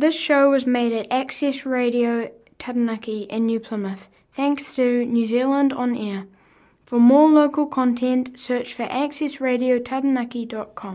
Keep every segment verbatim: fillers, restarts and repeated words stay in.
This show was made at Access Radio Taranaki in New Plymouth, thanks to New Zealand On Air. For more local content, search for access radio taranaki dot com.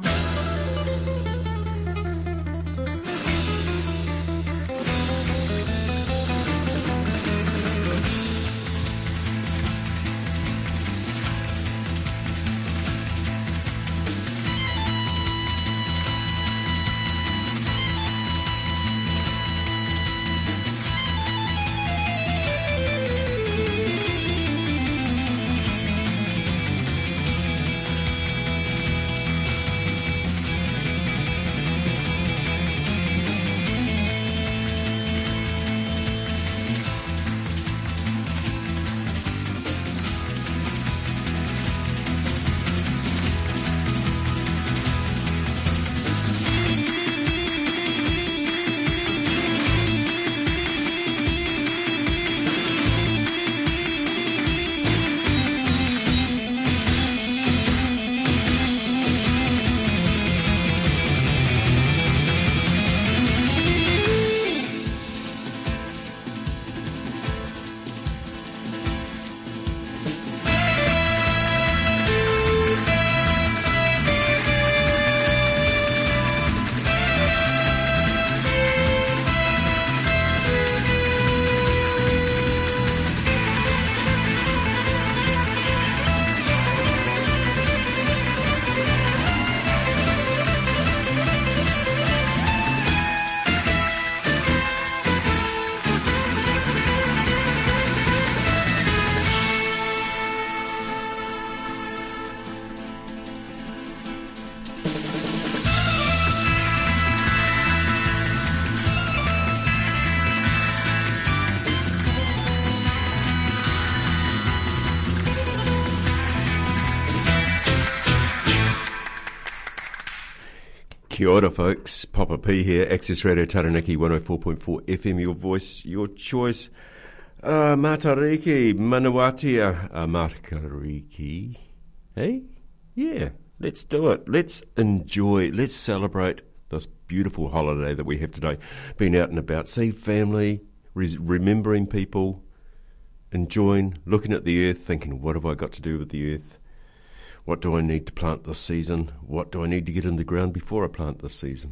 Kia ora, folks. Papa P here, Access Radio Taranaki one oh four point four F M, your voice, your choice. Uh, Matariki, Manawatia, uh, Matariki. Hey? Yeah, let's do it. Let's enjoy, let's celebrate this beautiful holiday that we have today. Being out and about, see family, res- remembering people, enjoying, looking at the earth, thinking, what have I got to do with the earth? What do I need to plant this season? What do I need to get in the ground before I plant this season?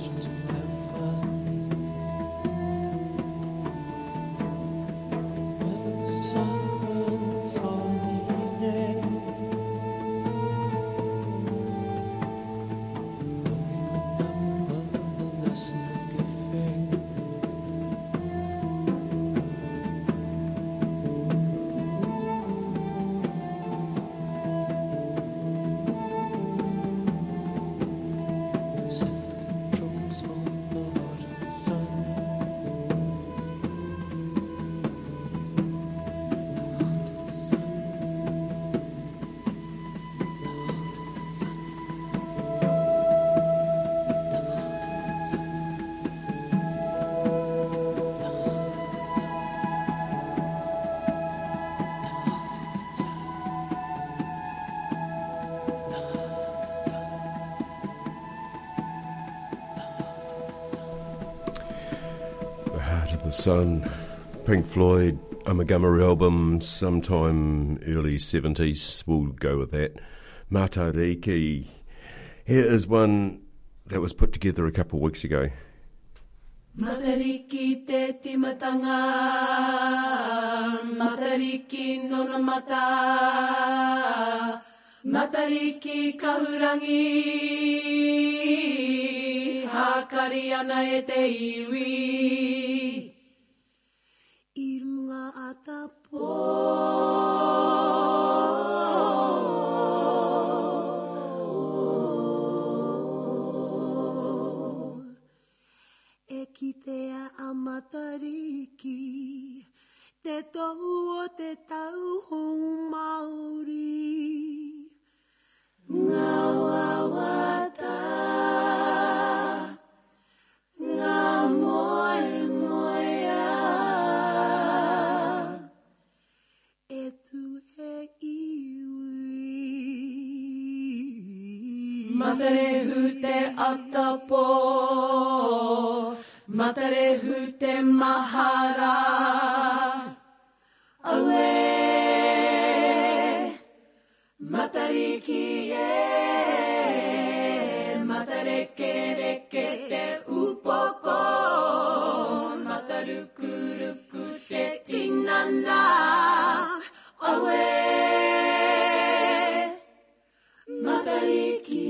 Sun, Pink Floyd, Amagama album, sometime early seventies. We'll go with that. Matariki. Here is one that was put together a couple of weeks ago. Matariki te timatanga, Matariki nona mata, Matariki kahurangi, Hakari ana e te iwi. Irunga atapo e kitea a Matariki te tohu o te tau hou Māori ngā wawata ngā moe moea Matarehu te atapo, Matarehu te mahara, aue, Matariki e, Matareke reke te upoko, Matarukuruku te tinana, aue, Matariki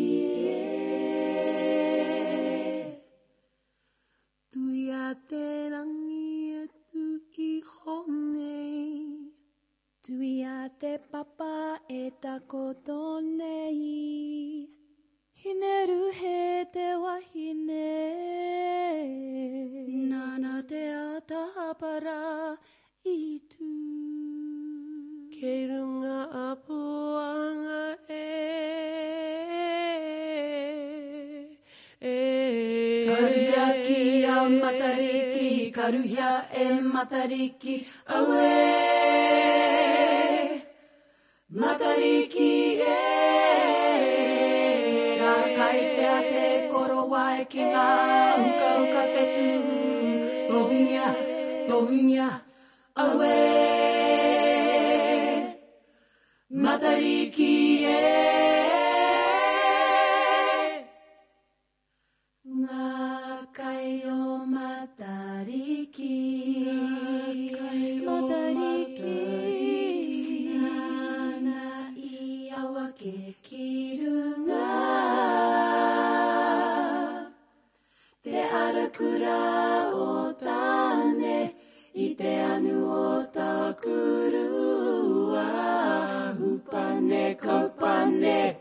te rangi e tu I honei Tui a te papa e takoto nei Hineru he te wahine Nana te atahapara I tu Kei runga a puanga e Karuhia ki a Matariki, karuhia e Matariki, aue, Matariki e, rakai te a te koroa e ki ngā uka uka petu, tohingia, tohingia, aue, Matariki e, Kai o Matariki, Matariki, Nana I awa ke kirunga, te arakura o tane, I te anu o ta kurua, hupane kaupane,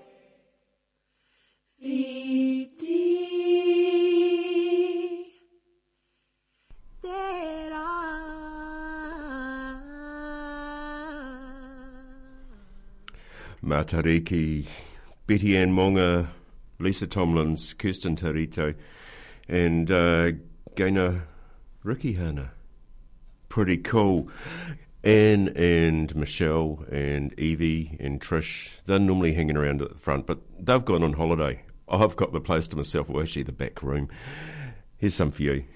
Matariki, Betty Ann Monga, Lisa Tomlins, Kirsten Tarito, and uh, Gaina Rikihana. Pretty cool. Anne and Michelle and Evie and Trish, they're normally hanging around at the front, but they've gone on holiday. I've got the place to myself, well, actually the back room. Here's some for you.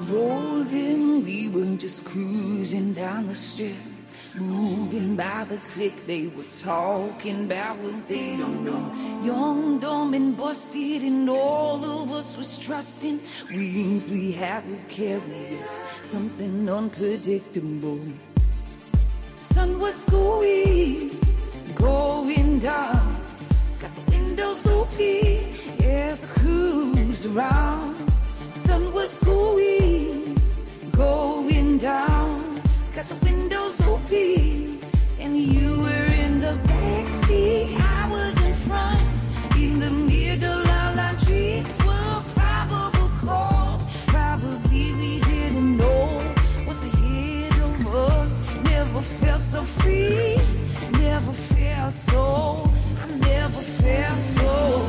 rolling, we were just cruising down the strip, moving by the click. They were talking about what they don't know. Young, dumb, and busted, and all of us was trusting. Wings we had would carry us, something unpredictable. Sun was going, going down. Got the windows open as I cruise around. Sun was going, going down. Got the windows open, and you were in the back seat. I was in front, in the middle. All our dreams were probable cause. Probably we didn't know what's ahead of us. Never felt so free, never felt so. I never felt so.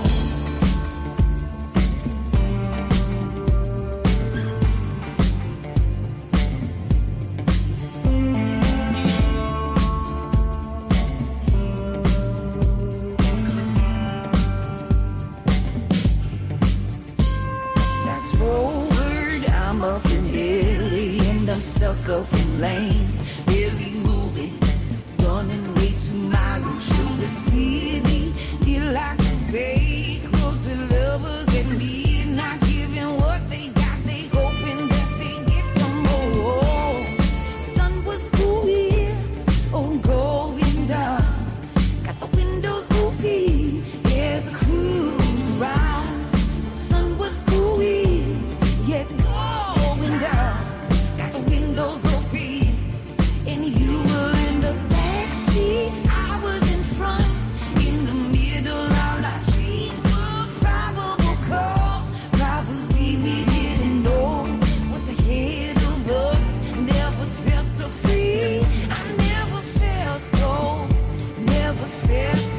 I'm stuck up in lanes, barely moving, running way too miles through the city. Feel like a big roads with lovers and me, not giving what they got, they hoping that they get some more. Sun was going, oh going down. Got the windows open as I cruise around. Sun was going, yeah, going down. Windows open, and you were in the back seat. I was in front, in the middle. All our dreams were probable cause. Probably we didn't know what's ahead of us. Never felt so free. I never felt so, never felt so.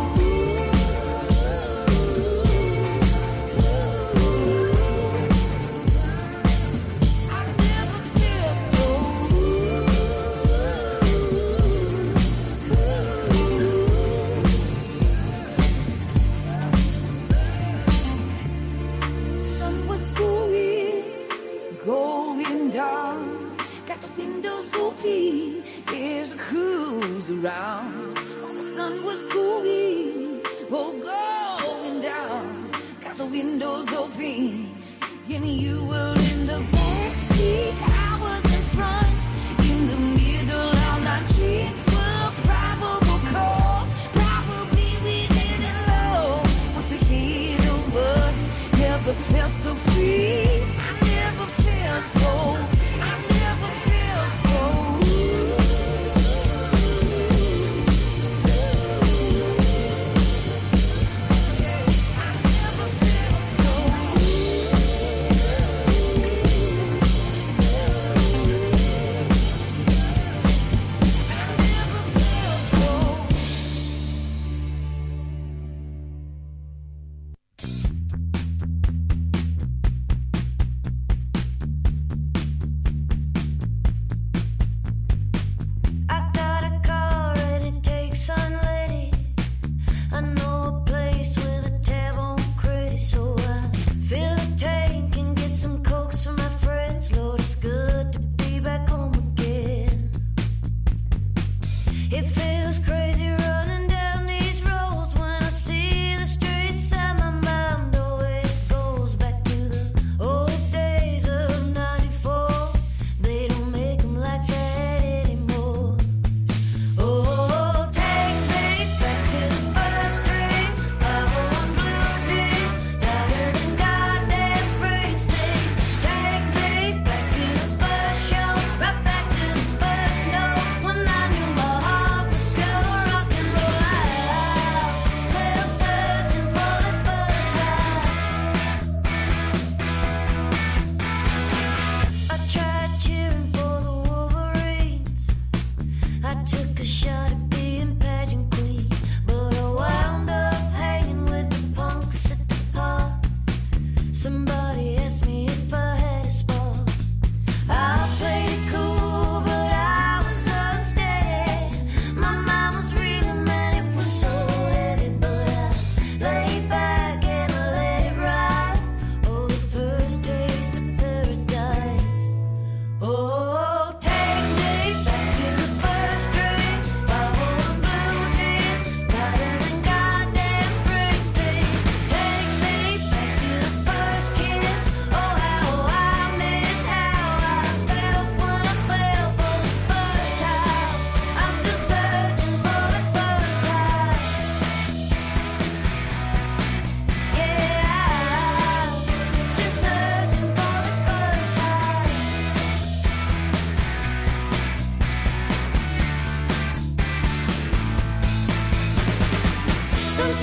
There's a cruise around. Oh, the sun was going, oh, going down. Got the windows open, and you were in the back seat. I was in front, in the middle. All our dreams were probable cause. Probably we didn't know what's ahead of us. Never felt so free. I never felt so. I never felt so.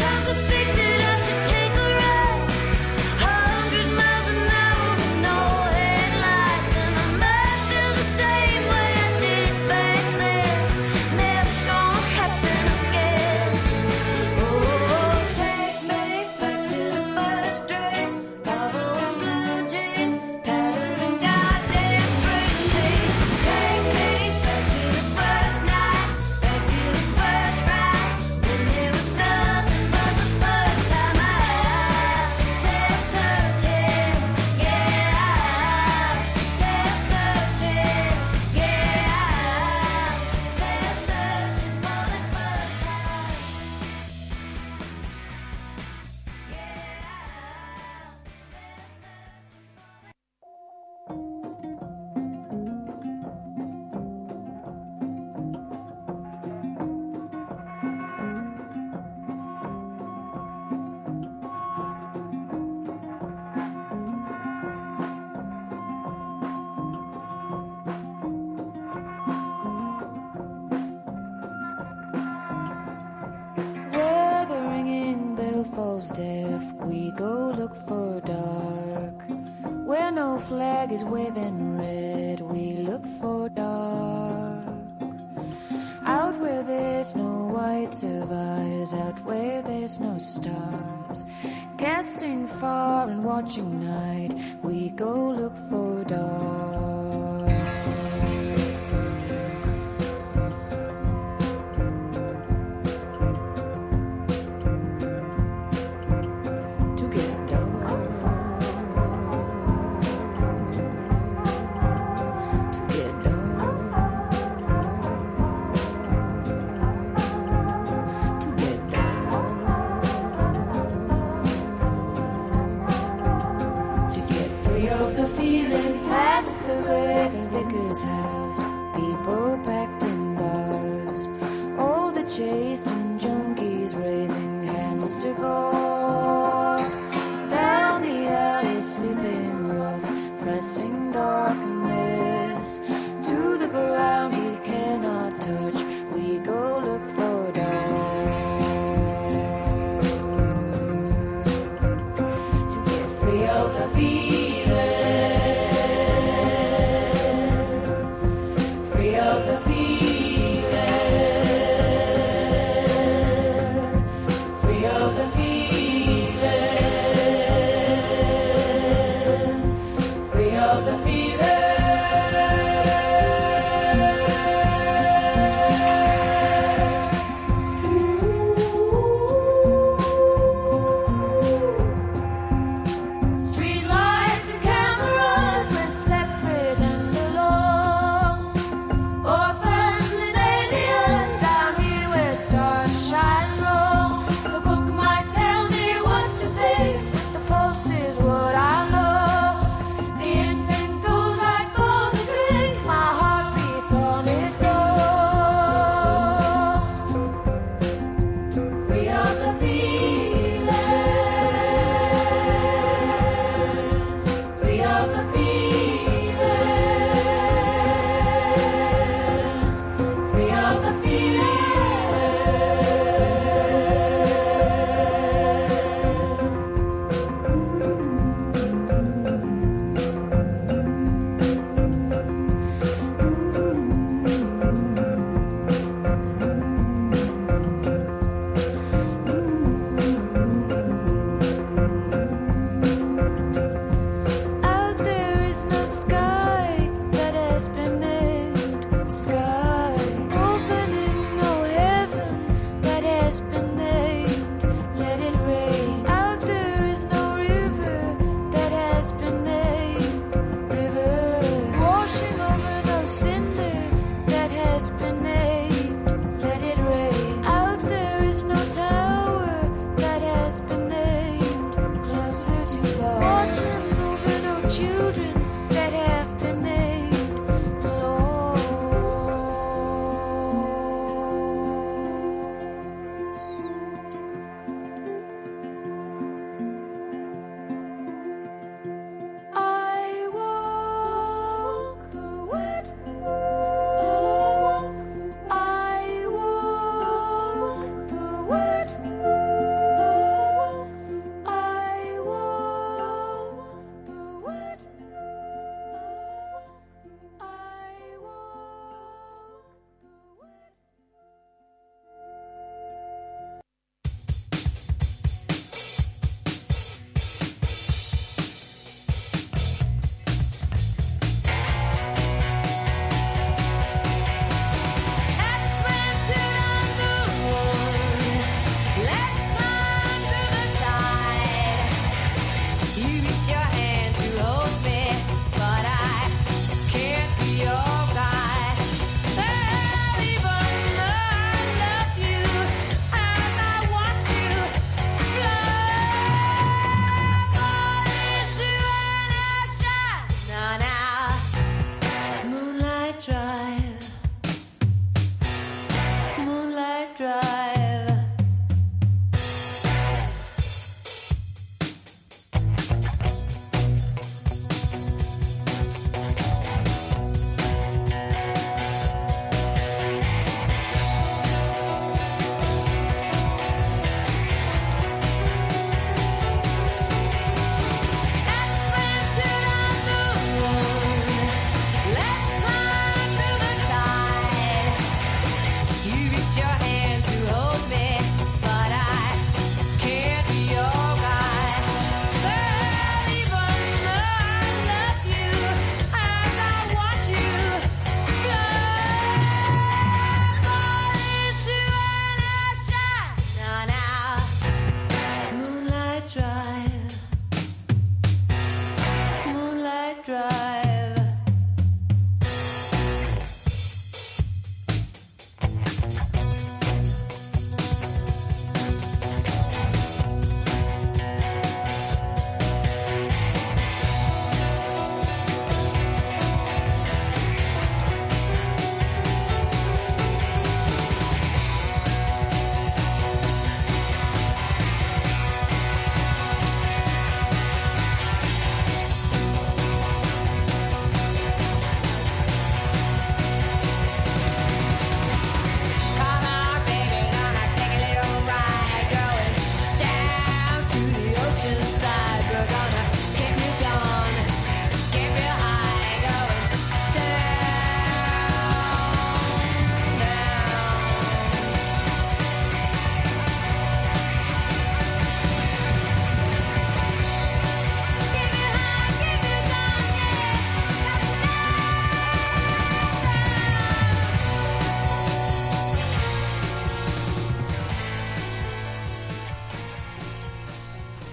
falls deaf, we go look for dark. Where no flag is waving red, we look for dark. Out where there's no white survives, out where there's no stars. Casting far and watching night, we go look for dark.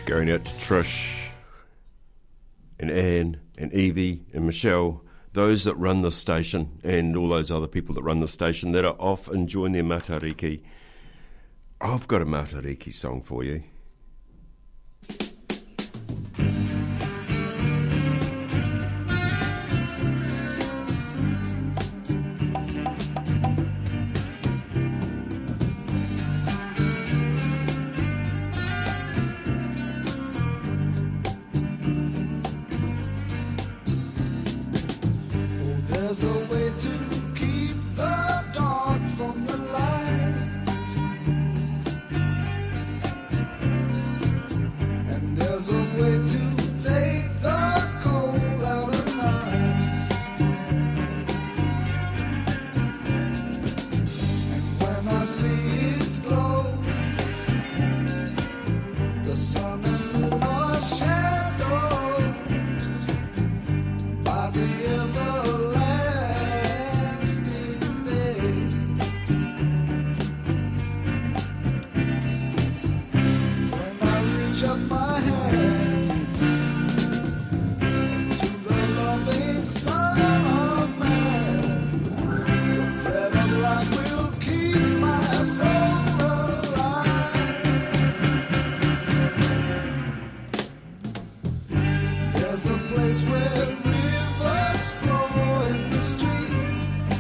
Going out to Trish and Anne and Evie and Michelle, those that run the station, and all those other people that run the station that are off enjoying their matariki. I've got a matariki song for you. There's a way to keep the dark from the light, and there's a way to take the cold out of night. And when I see its glow, the sun and moon are shadowed by the ever up my hand to the loving Son of Man. The bread of life will keep my soul alive. There's a place where rivers flow in the street,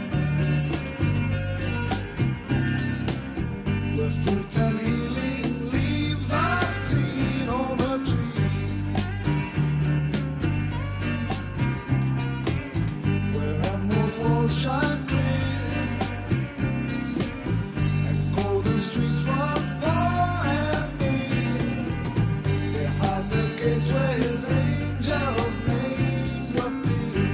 where fruit and healing leaves are seen on a tree, where emerald walls shine clear and golden streets run far and near. Behind the gates where his angels' names appear.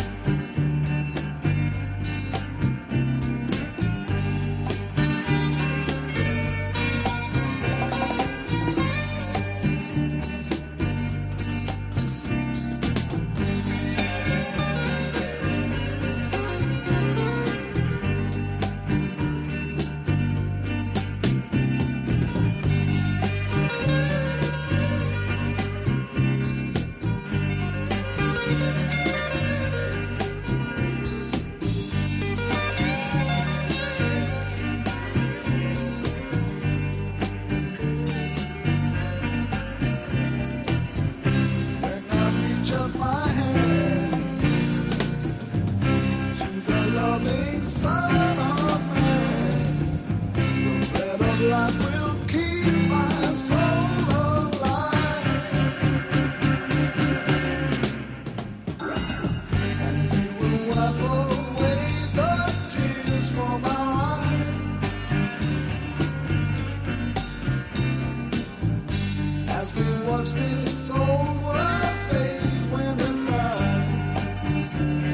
This whole world fade when it dies,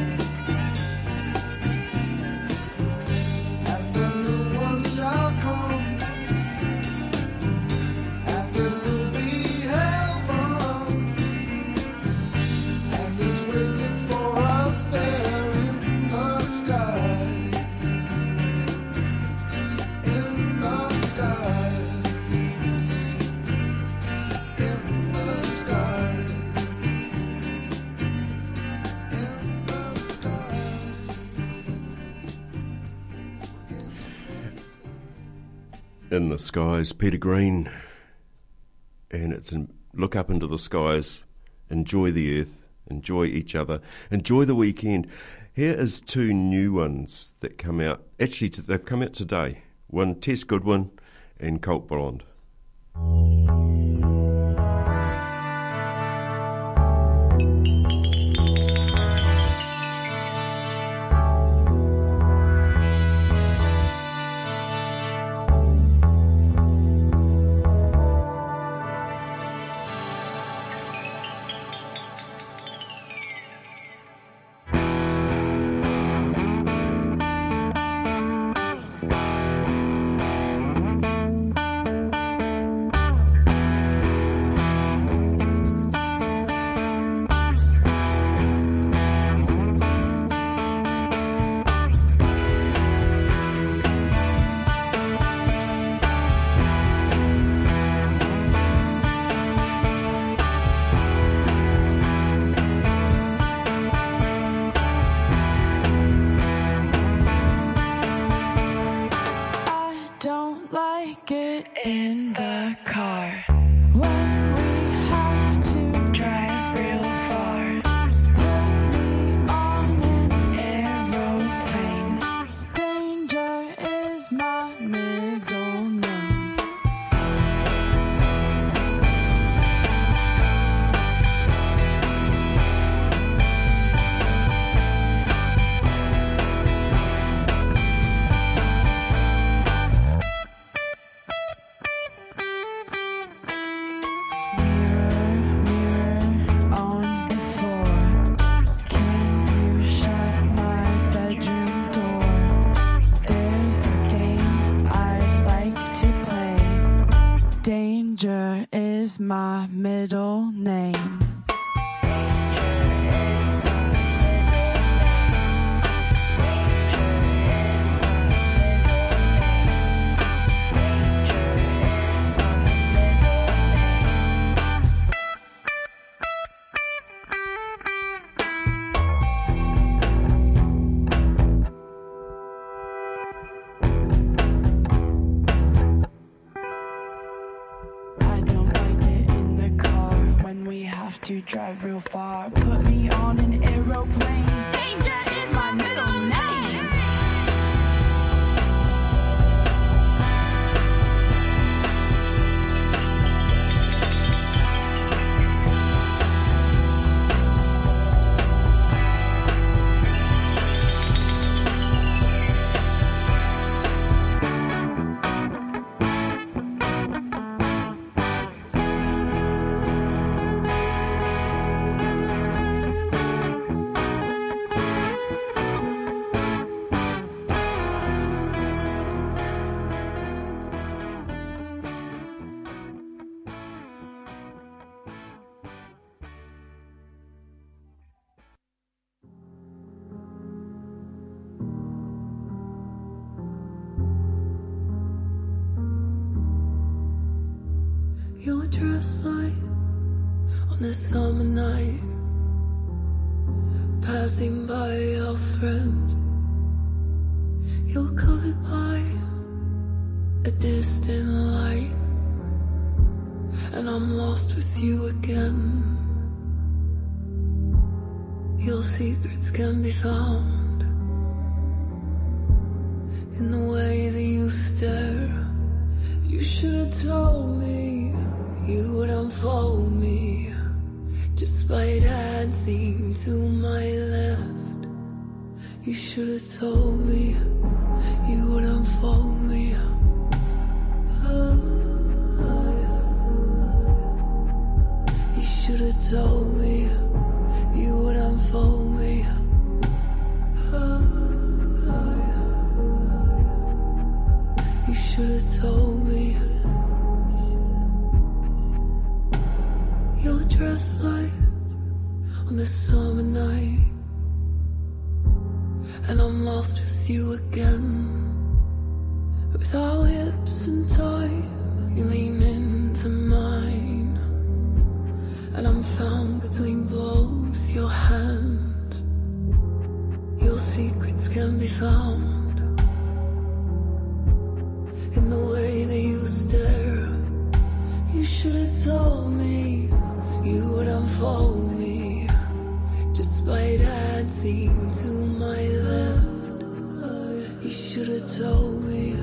and a new one shall come, and it will be heaven, and it's waiting for us there in the sky, in the sky. In the skies, Peter Green, and it's in, look up into the skies, enjoy the earth, enjoy each other, enjoy the weekend. Here is two new ones that come out, actually they've come out today, one Tess Goodwin and Colt Blonde. My middle name. To drive real far, put me on an aeroplane. Danger is my middle name. Your dress light on this summer night, passing by our friends. You're covered by a distant light, and I'm lost with you again. Your secrets can be found in the way that you stare. You should have told me you would unfold me, despite dancing to my left. You should have told me you would unfold me. Oh, you should have told me you would unfold me. Oh, you should have told me. Your dress light on this summer night, and I'm lost with you again. With our hips in tight, you lean into mine, and I'm found between both your hands. Your secrets can be found in the way that you stare. You should have told me you would unfold me, despite dancing to my left. You should have told me.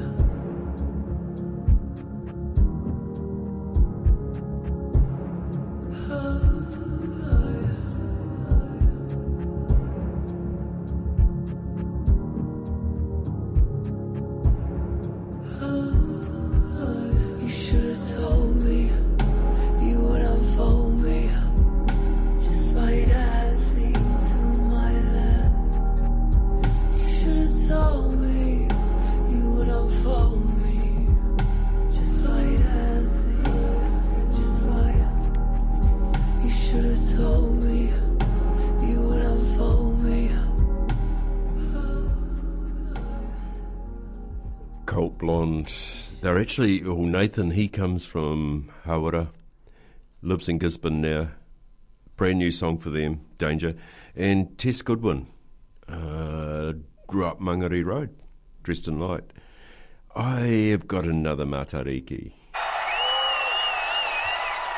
Colt Blonde. They're actually, well, Nathan, he comes from Hawera, lives in Gisborne now. Brand new song for them, Danger. And Tess Goodwin, uh, grew up Mangere Road, dressed in light. I have got another Matariki.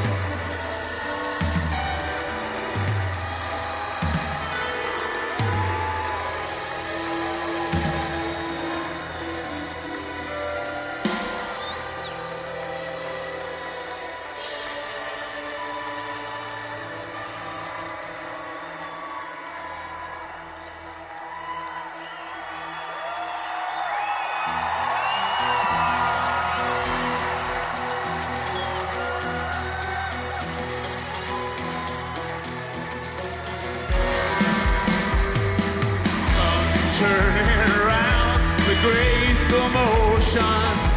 Turning around the graceful motions,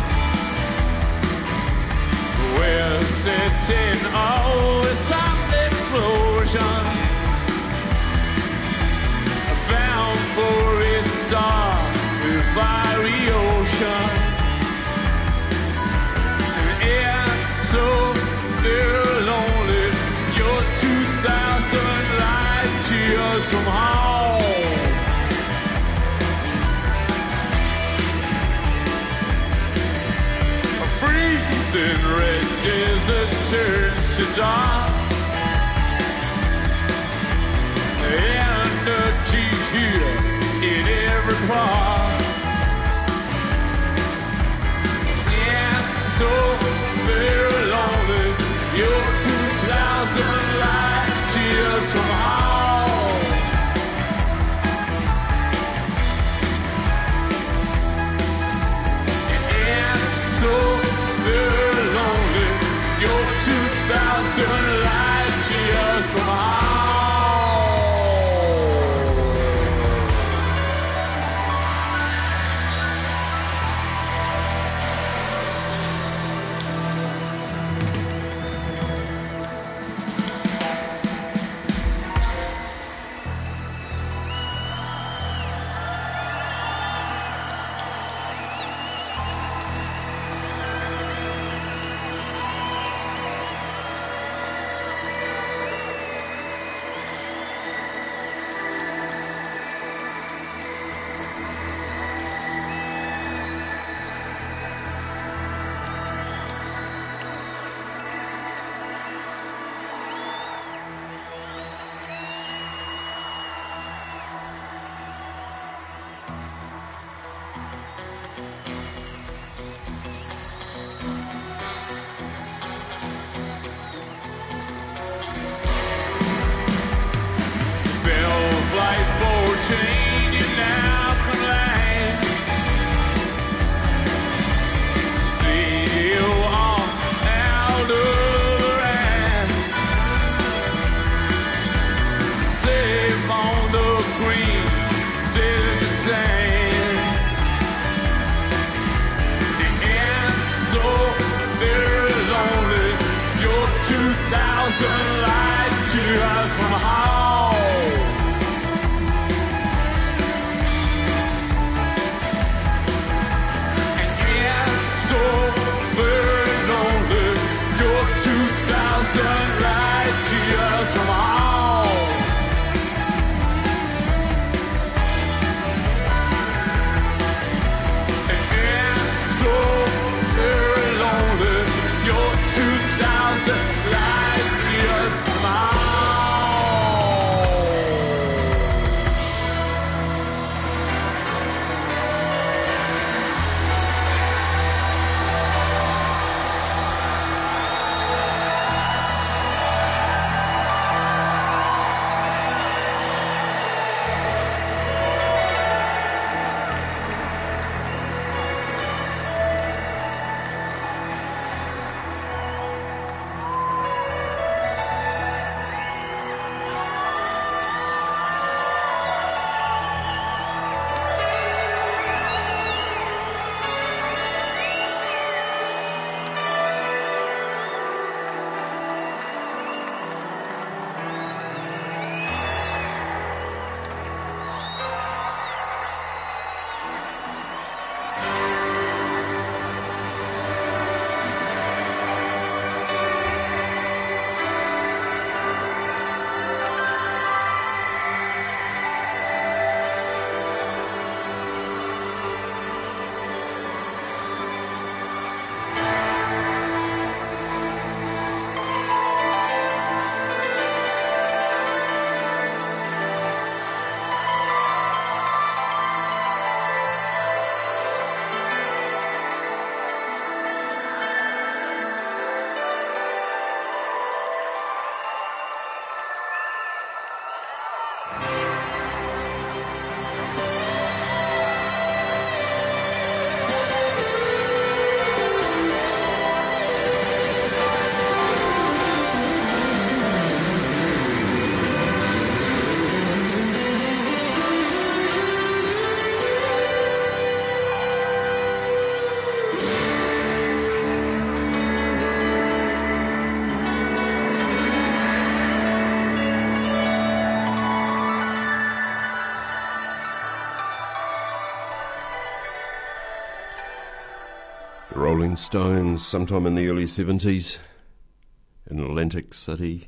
we're setting all the sound explosion, bound for a star with fiery ocean. And it's so very lonely, you're two thousand light years from home. In red desert turns to dawn. Energy here in every part. And so very lonely, you're two thousand light years from home. And so thousand light years from home. Rolling Stones sometime in the early seventies in Atlantic City,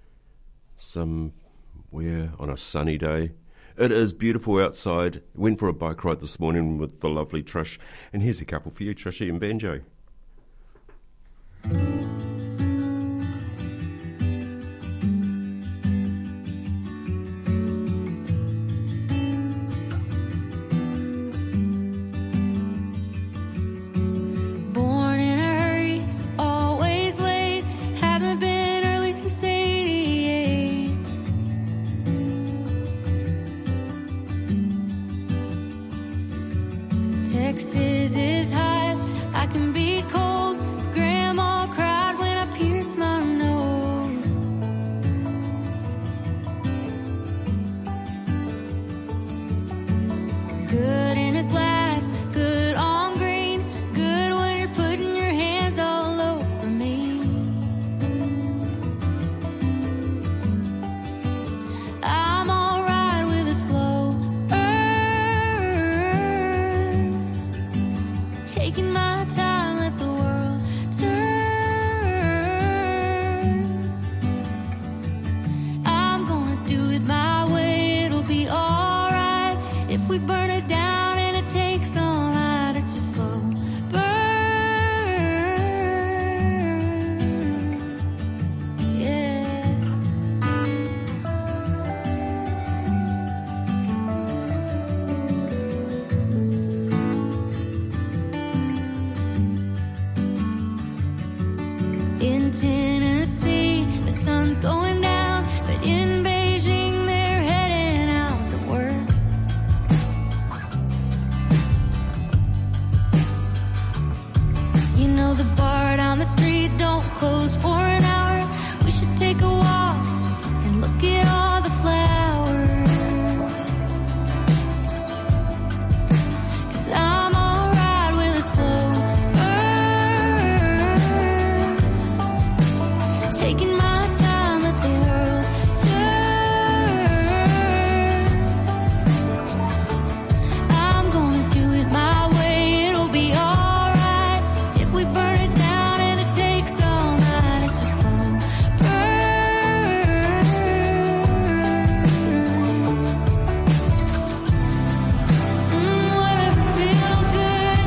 somewhere on a sunny day. It is beautiful outside. Went for a bike ride this morning with the lovely Trish, and here's a couple for you, Trishy and Banjo. Texas is hot, I can be cold. Grandma cried when I pierced my nose. Good in a glass, good on green. Good when you're putting your hands all over me. I'm alright with a slow taking my time, let the world turn. I'm gonna do it my way, it'll be alright. If we burn it down and it takes all night, it's a slow burn. Yeah. In Tennessee, the sun's going down, but in Beijing, they're heading out to work. You know the bar down the street don't close for an hour. We should take a walk and look at all the flowers. 'Cause I'm alright with a slow taking my time, let the world turn. I'm gonna do it my way, it'll be alright. If we burn it down and it takes all night, it's a slow burn. Mm, whatever feels good.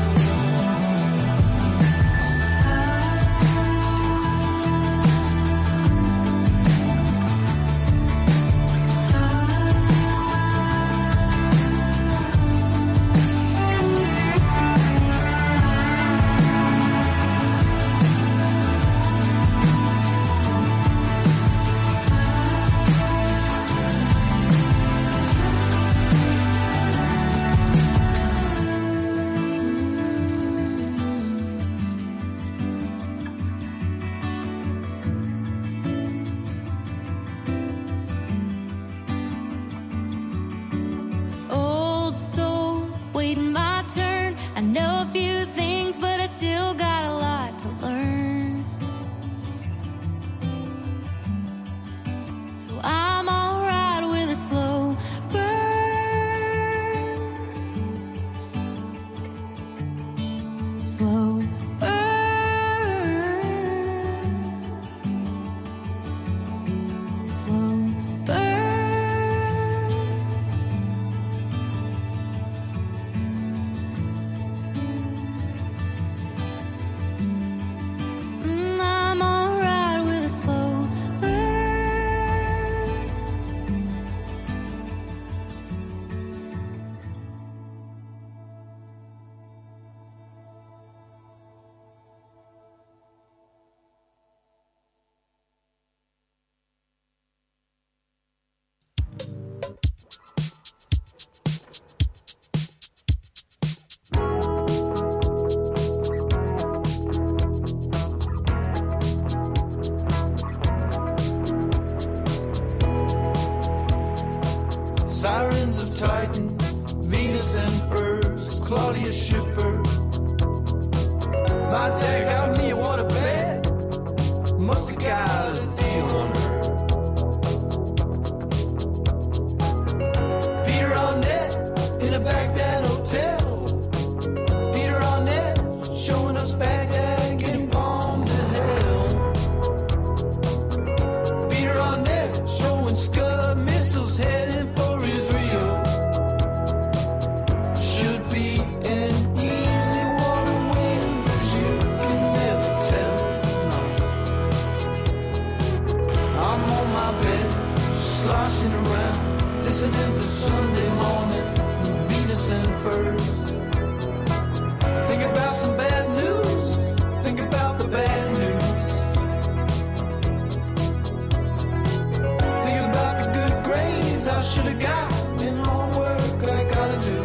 Old soul, waiting my turn. I know a few things, but I still got a lot to learn. So I'm alright with a slow burn. Slow burn. Slow burn. Mm, I'm alright with a slow burn. Sirens of Titan, Venus and Furs, Claudia Schiffer. My dad got me a water bed, must have got a deal on her. Peter Arnett in a Baghdad hotel. Peter Arnett showing us sitting around, listening to Sunday morning, Venus and furs. Think about some bad news, think about the bad news. Think about the good grades I should have got in homework I gotta do.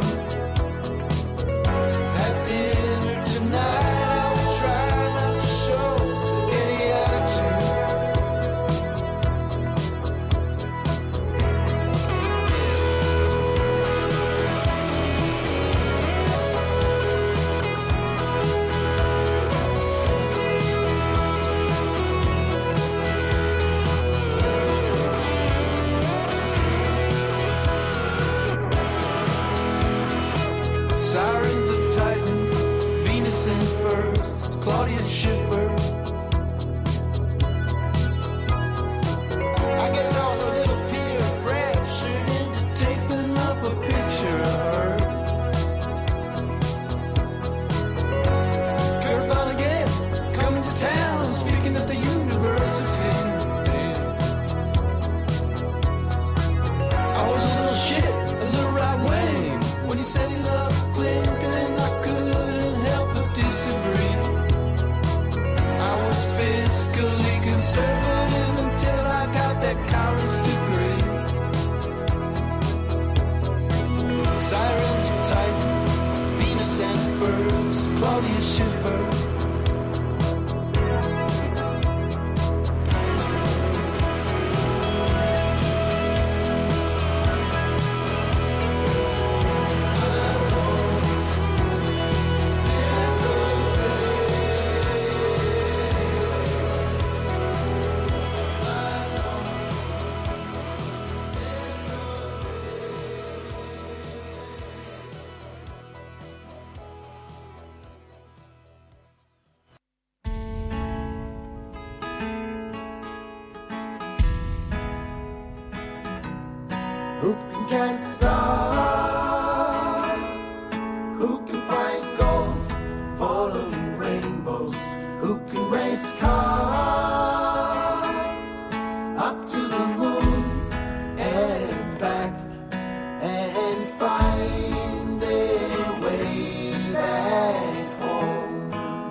At dinner tonight I will try not to show any attitude. Sirens of Titan, Venus in furs, Claudia Schiffer. I guess I was a little peer pressured into taping up a picture of her. Kurt Vonnegut coming to town, speaking at the university. I was a little shit, a little right wing, when he said he loved Clinton, I couldn't help but disagree. I was fiscally conservative until I got that college degree. Sirens of Titan, Venus and furs, Claudia Schiffer. Who can count stars? Who can find gold, following rainbows? Who can race cars up to the moon and back and find their way back home?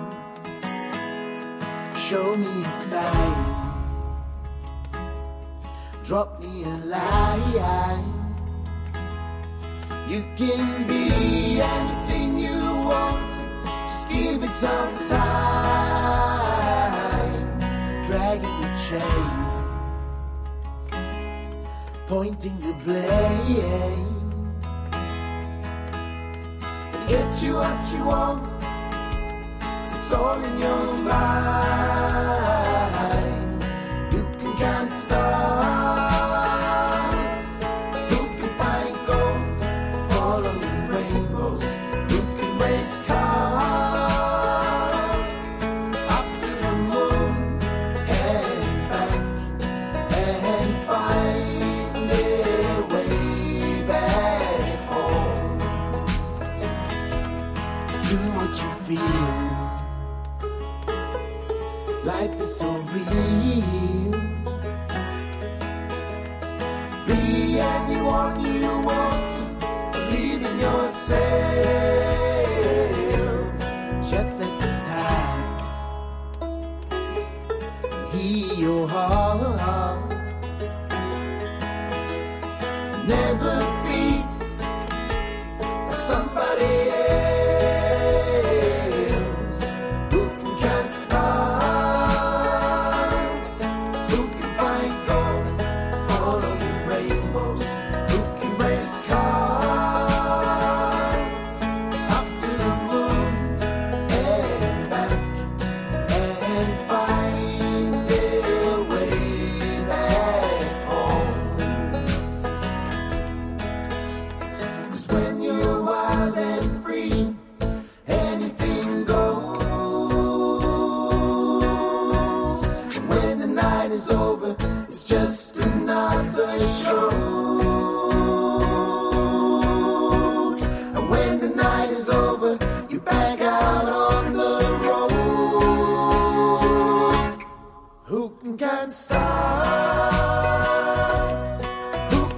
Show me a sign, drop me a line. You can be anything you want, just give it some time. Dragging the chain, pointing the blame. Get you what you want, it's all in your mind. You can count stars, who can find gold, following rainbows, who can race cars up to the moon and back and find their way back home. Do what you feel, life is so real. Be anyone you want to, believe in yourself. Just set the ties, heal your heart. Never be like somebody else. Who can count stars? Who can find gold, follow the rainbows? Who can race cars up to the moon and back and find their way back home? 'Cause when you're wild and free, anything goes. And when the night is over, it's just another show. And when the night is over, you back out on the road. Who can count stars? Who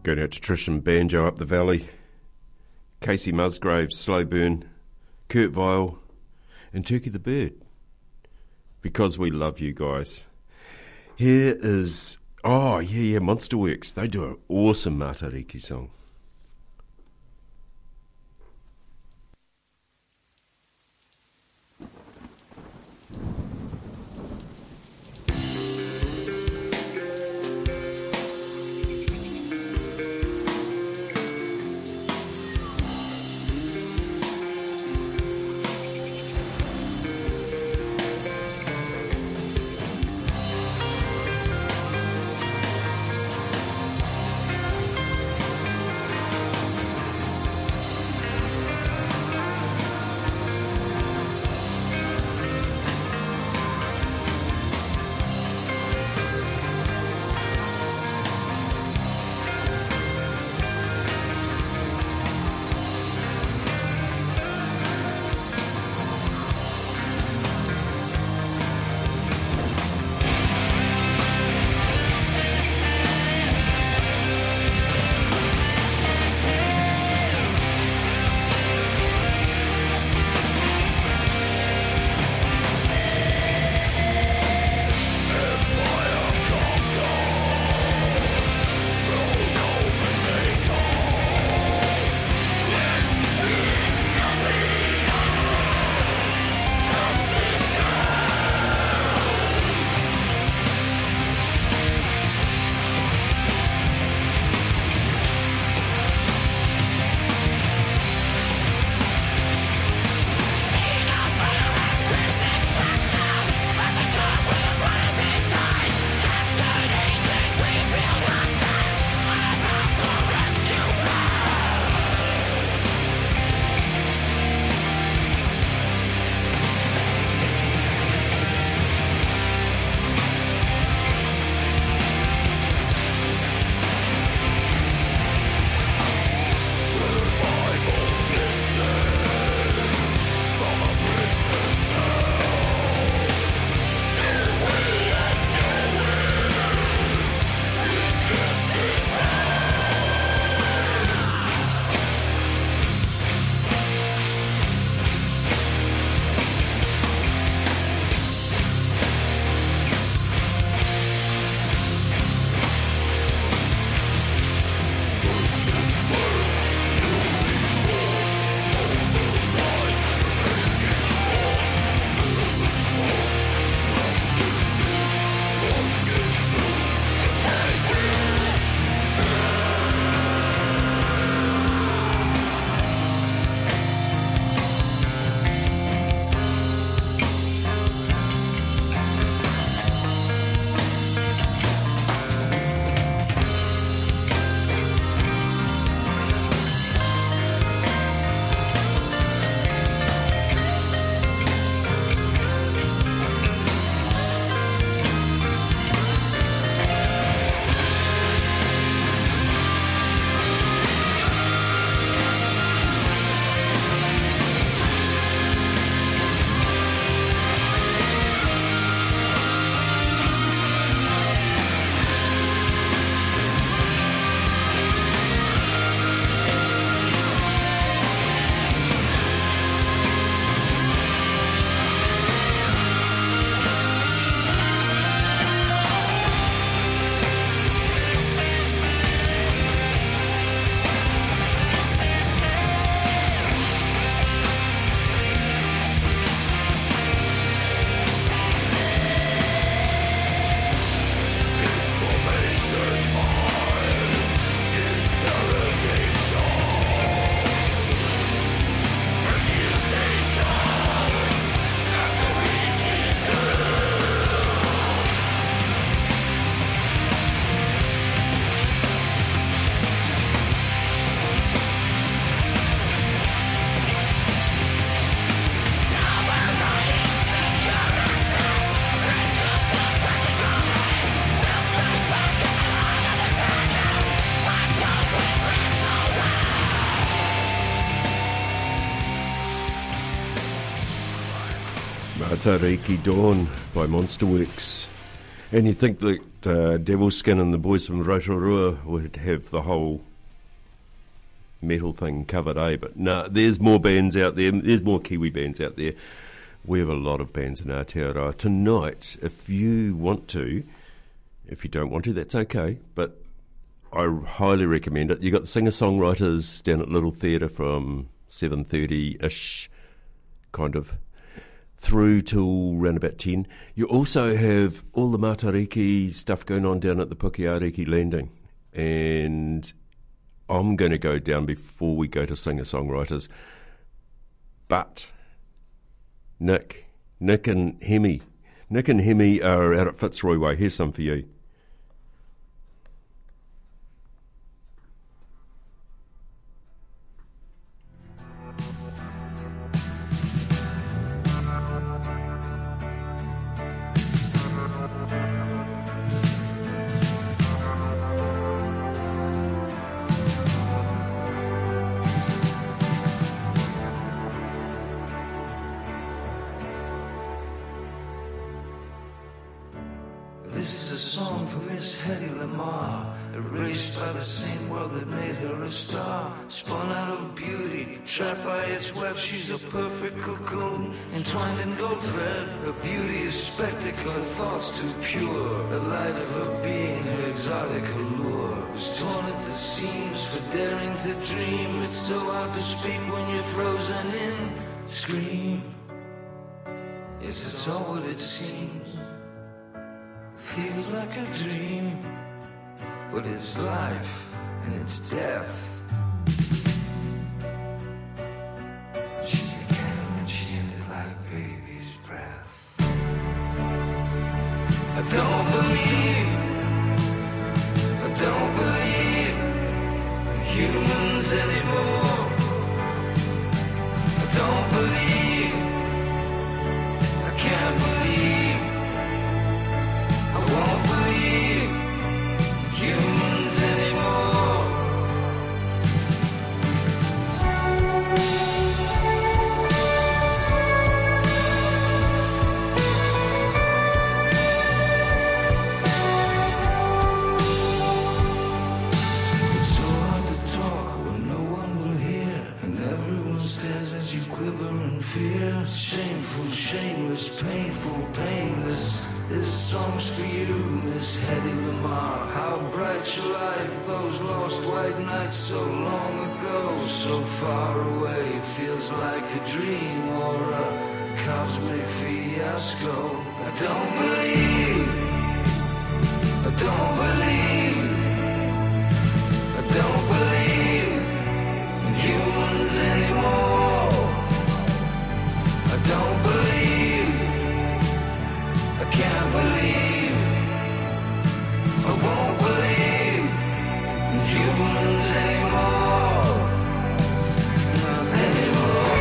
Going out to Trish and Banjo up the valley, Casey Musgrave, Slow Burn, Kurt Vile, and Turkey the Bird. Because we love you guys. Here is, oh yeah, yeah, Monsterworks. They do an awesome Matariki song. Matariki Dawn by Monsterworks. And you think that uh, Devil Skin and the boys from Rotorua would have the whole metal thing covered, eh? But no, there's more bands out there. There's more Kiwi bands out there. We have a lot of bands in Aotearoa. Tonight, if you want to, if you don't want to, that's okay, but I highly recommend it. You got the singer-songwriters down at Little Theatre from seven thirty-ish, kind of, through till round about ten. You also have all the Matariki stuff going on down at the Pukeariki Landing. And I'm going to go down before we go to singer-songwriters. But Nick, Nick and Hemi, Nick and Hemi are out at Fitzroy Way. Here's some for you. She's a perfect cocoon, entwined in gold thread. Her beauty is spectacle, her thoughts too pure. The light of her being, her exotic allure, was torn at the seams for daring to dream. It's so hard to speak when you're frozen in. Scream. Yes, it's all what it seems. Feels like a dream, but it's life and it's death. I don't believe, I don't believe in humans anymore. I don't believe, I can't believe, I won't believe in humans anymore. Fear, shameful, shameless, painful, painless. This song's for you, Miss Hedy Lamarr. How bright your light, those lost white nights so long ago, so far away. Feels like a dream or a cosmic fiasco. I don't believe, I don't believe, I don't believe in humans anymore. I don't believe, I can't believe, I won't believe in humans anymore, not anymore.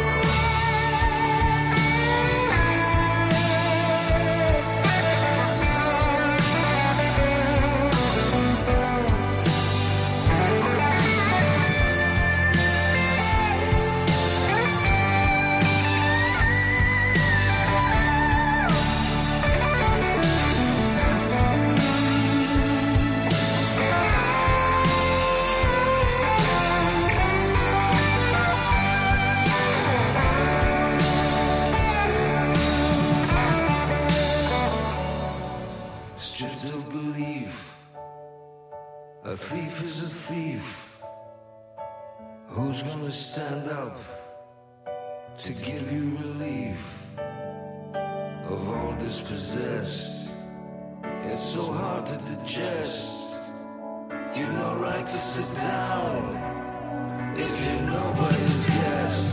A thief is a thief. Who's gonna stand up to give you relief of all dispossessed? It's so hard to digest. You've no right to sit down if you're nobody's guest.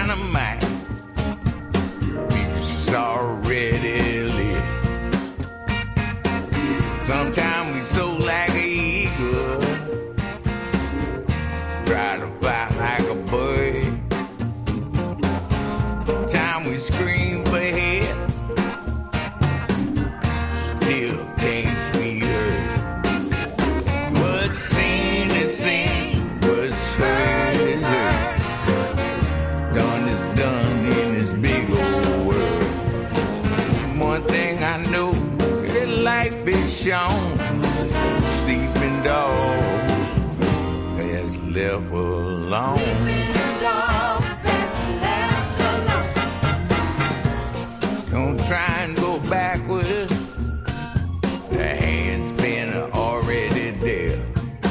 dynamite. Future's already lit. Sometimes we soar like an eagle, try to fly like a bird. Sometimes we scream for help, still can't be heard. What's seen is seen, what's heard is heard. Done is done in this big old world. One thing I know, that life is shown. Sleeping dogs best left alone. Sleeping dogs best left alone. Don't try and go backwards. The hand's been already there.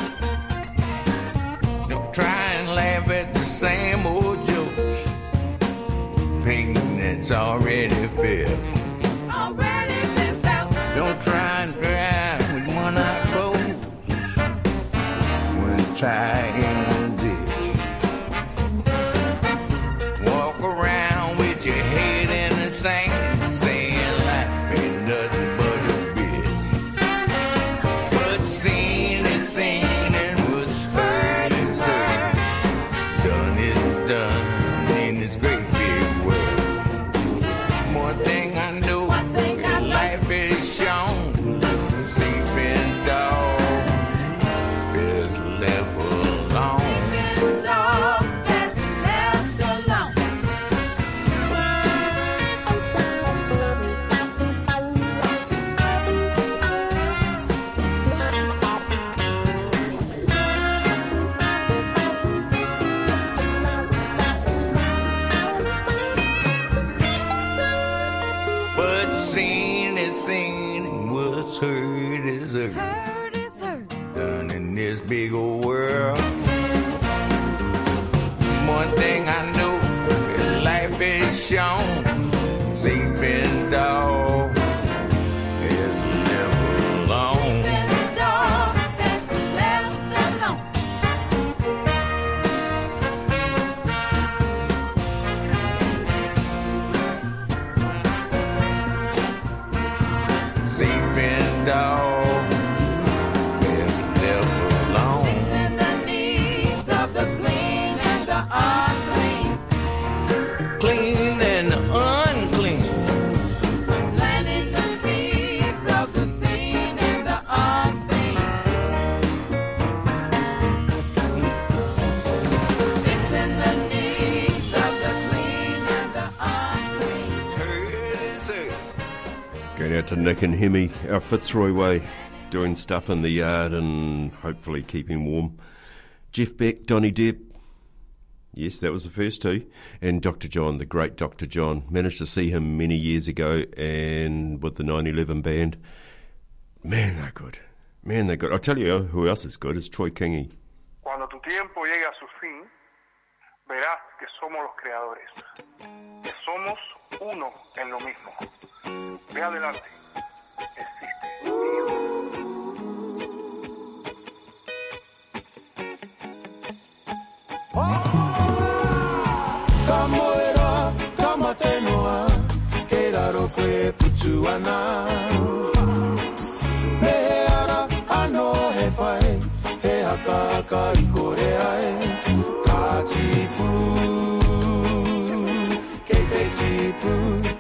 Don't try and laugh at the same old jokes. Pain that's already felt. Already been felt. Don't try and drive with one eye closed. When try in the ditch. Walk around with your head in the sand, saying life ain't nothing but a bitch. What's seen is seen and what's heard is heard. Done is done in this great big world. One thing I know, that life is shown. Sleeping dog is left alone. Sleeping dogs best left alone. What's seen is seen, and what's heard is heard. Heard is heard. Done in this big old world. One thing I know, that life is shown. Sleeping dog is left alone. Sleeping dog is left alone. Sleeping dog is left alone. Fixing the needs of the clean and the unclean. Clean and unclean. Planting the seeds of the seen and the unseen. Fixing the needs of the clean and the unclean. Heard is heard. Going out to Nick and Hemi out Fitzroy Way, doing stuff in the yard and hopefully keeping warm. Jeff Beck, Donny Depp. Yes, that was the first two. And Doctor John, the great Doctor John. Managed to see him many years ago and with the nine eleven band. Man, they're good. Man, they're good. I'll tell you who else is good. It's Troy Kingi. Cuando tu tiempo llegue a su fin, verás que somos los creadores, que somos uno en lo mismo. Ve adelante, existe. Kamoera, kamatenoa, e raro koe putu ana. Me he ara, ano he whai, he haka haka i kore ai. Ka tipu, ke te tipu.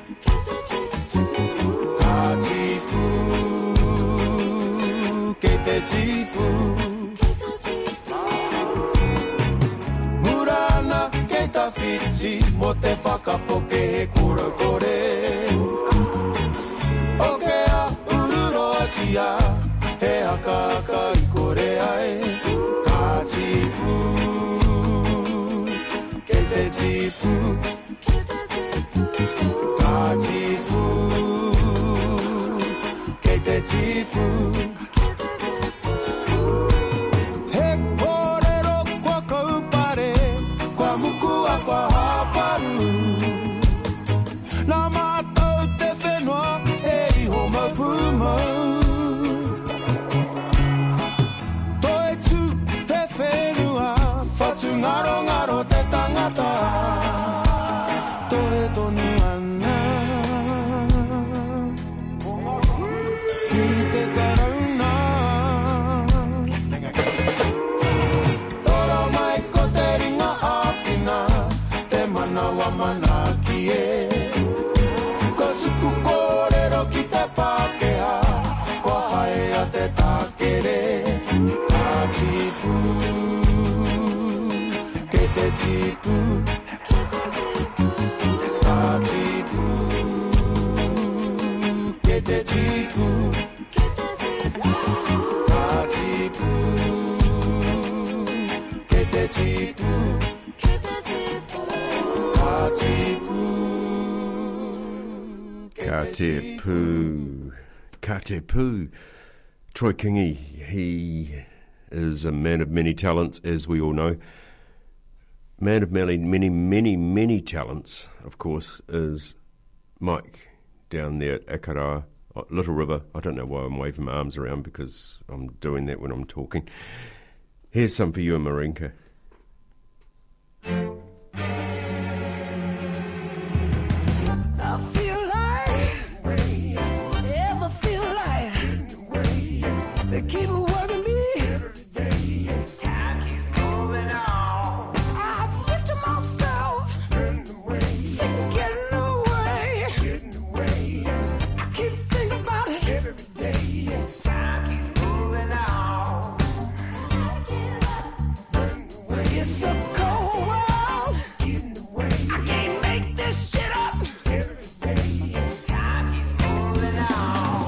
Ka tipu, ke te tipu. Murana ke ta fiti, mo te whakapoke he kura kore. Oke a ururo atia, he haka haka i kore ai. Ka tipu, ke te tipu. Ka tipu, ke te tipu. He kōrero kua kaupare, kua mukua kua haparu. Nā mātou te whenua, e iho maupumau. Toi tu te whenua, whatu ngaro ngaro te tangata. mana wa manaki e. Ko suku kōrero ki te Pākehā, ko hae a te tākere. Tā tipu, ke te tipu. Tā tipu, ke te tipu. Tā tipu, ke te tipu. Ka te pū. Ka te pū. Troy Kingi, he is a man of many talents, as we all know. Man of many, many, many, many talents, of course, is Mike down there at Akaraa, Little River. I don't know why I'm waving my arms around, because I'm doing that when I'm talking. Here's some for you in Marinka. I feel like, ever feel like, they keep working me. Time keeps moving on. I picture myself, sick of getting away. I keep thinking about it every day. Time keeps moving on. It's a cold world. I can't make this shit up. Time keeps moving on.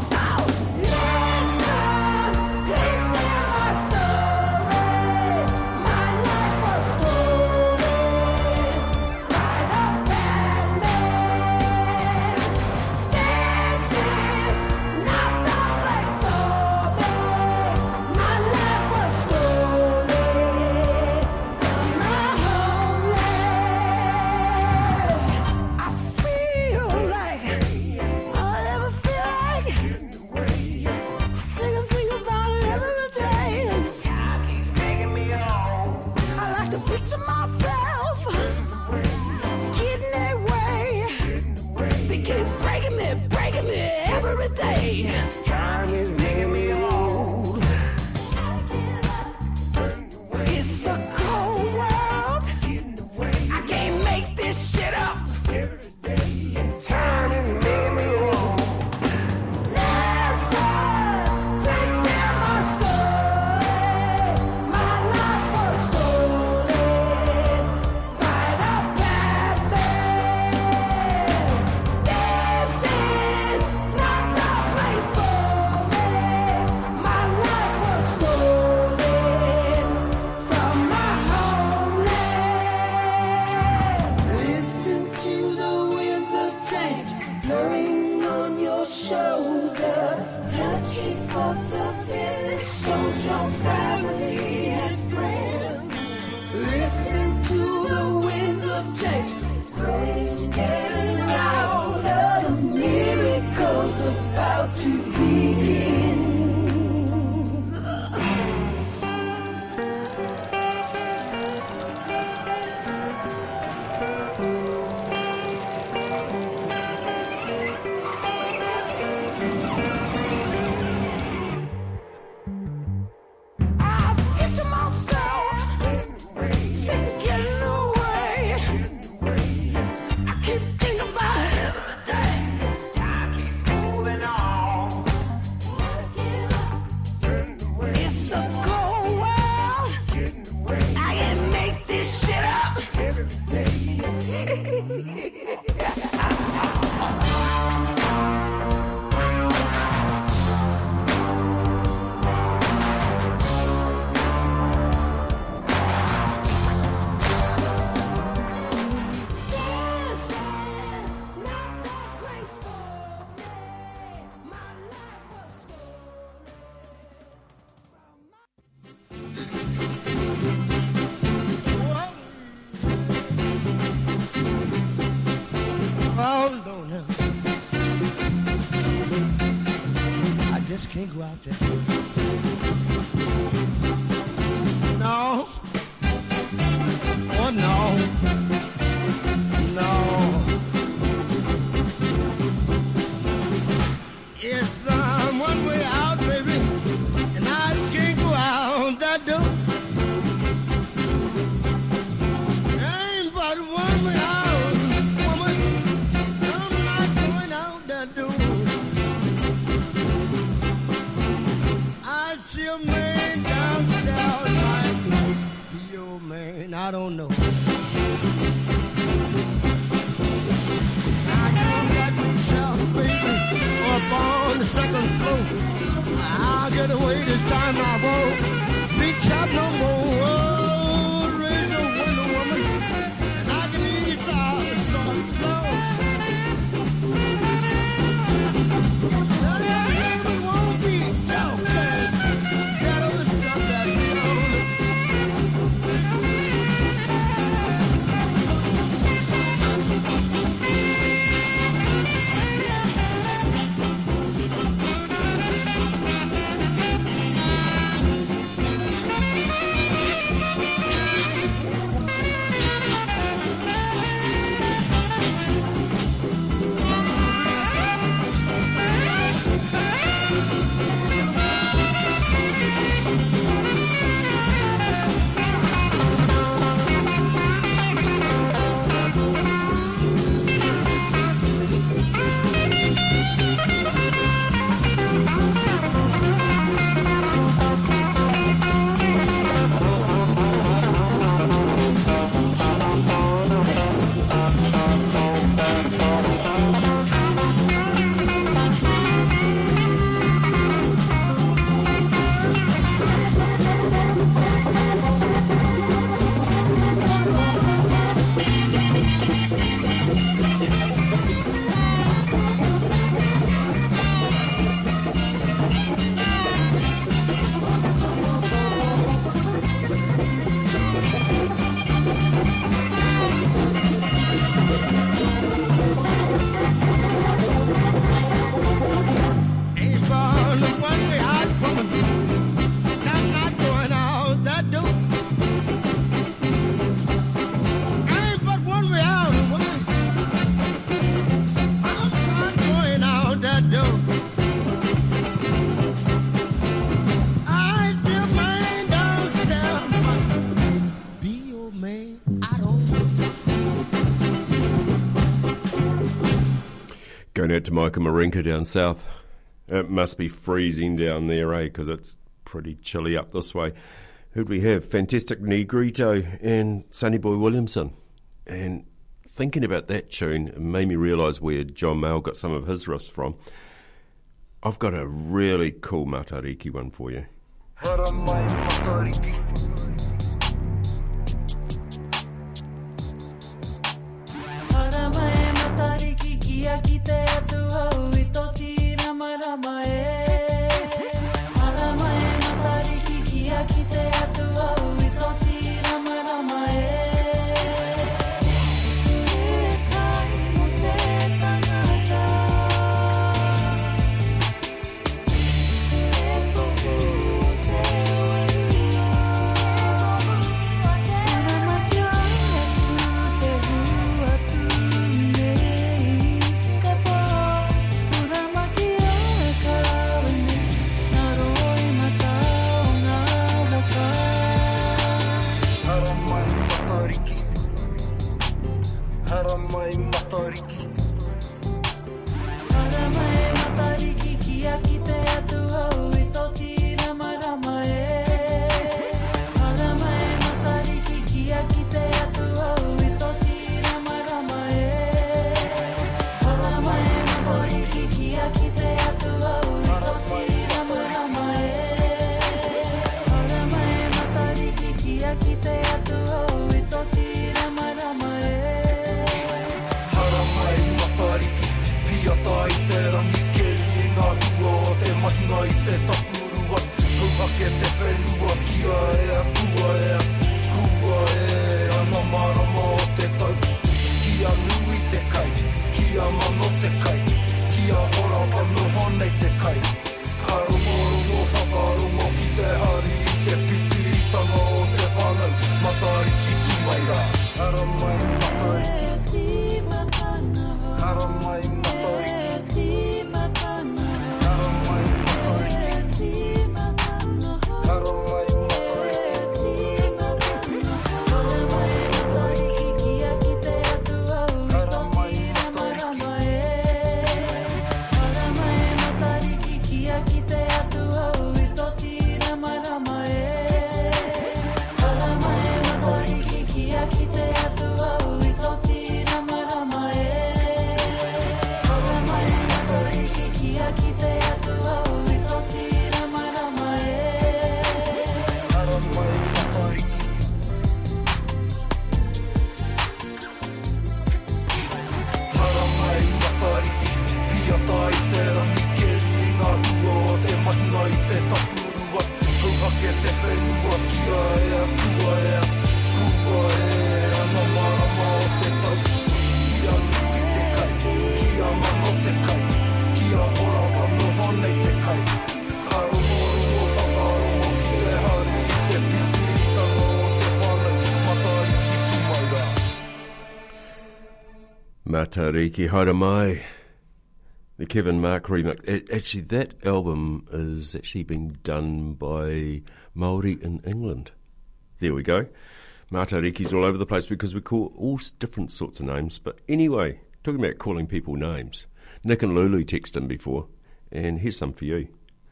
Listen, please hear my story. My life was stolen by the bad man. This is not the place for me. My life was stolen from my homeland. I feel like, I ever feel like, I think I think about it every day. Time keeps making me old. I like to picture myself getting away. They keep breaking me, breaking me every day. Time is making me old. It's a cold world. I can't make this shit up. Time is making me old. Listen, please hear my story. My life was stolen by the bad man. This is not the place for me. My life was stolen from my homeland. Listen to the winds of change blowing on your shoulder. The chief of the village sold your family and friends. Listen to the winds of change growing, getting louder. The miracle's about to begin. I picture myself sick of getting away. I keep thinking about it every day. Time keeps moving on. It's a cold world. I can't make this shit up. This is not the place for me. My life was Oh, no, no. I just can't go out there. No. Oh, no. No. It's um, one way out, baby, and I just can't go out that door. Ain't but one way out. this time I won't be chopped no more. Oh, raise the window, woman, and I can leave out so slow. Now that baby won't be chopped. Gotta stop that music. Going out to Micah Marinka down south. It must be freezing down there, eh? Because it's pretty chilly up this way. Who'd we have? Fantastic Negrito and Sonny Boy Williamson. And thinking about that tune, it made me realise where John Mayall got some of his riffs from. I've got a really cool Matariki one for you. Haramai Matariki. Haramai Matariki kia kite atu hau I toti rama rama e. Haramai Matariki kia kite atu hau I toti rama rama e. E kai mo te tangata. E tohu o te wairua. Haramati atu te hu atu nei. Te po Haramati e karawani. Naroi mata o ngā waka. Haramai Matariki. Haramai Matariki. Haramai Matariki kia kite atu hau I toti rama rama e. Haramai Matariki kia kite atu hau I toti rama rama e. Haramai Matariki kia kite atu hau I toti rama rama e. Haramai Matariki kia kite atu hau I toti rama rama e. Haramai Matariki. Pia tai te rangi Matariki Haere Mai, the Kevin Mark remix. It, actually, that album is actually being done by Māori in England. There we go. Matariki's all over the place because we call all different sorts of names. But anyway, talking about calling people names, Nick and Lulu texted in before, and here's some for you.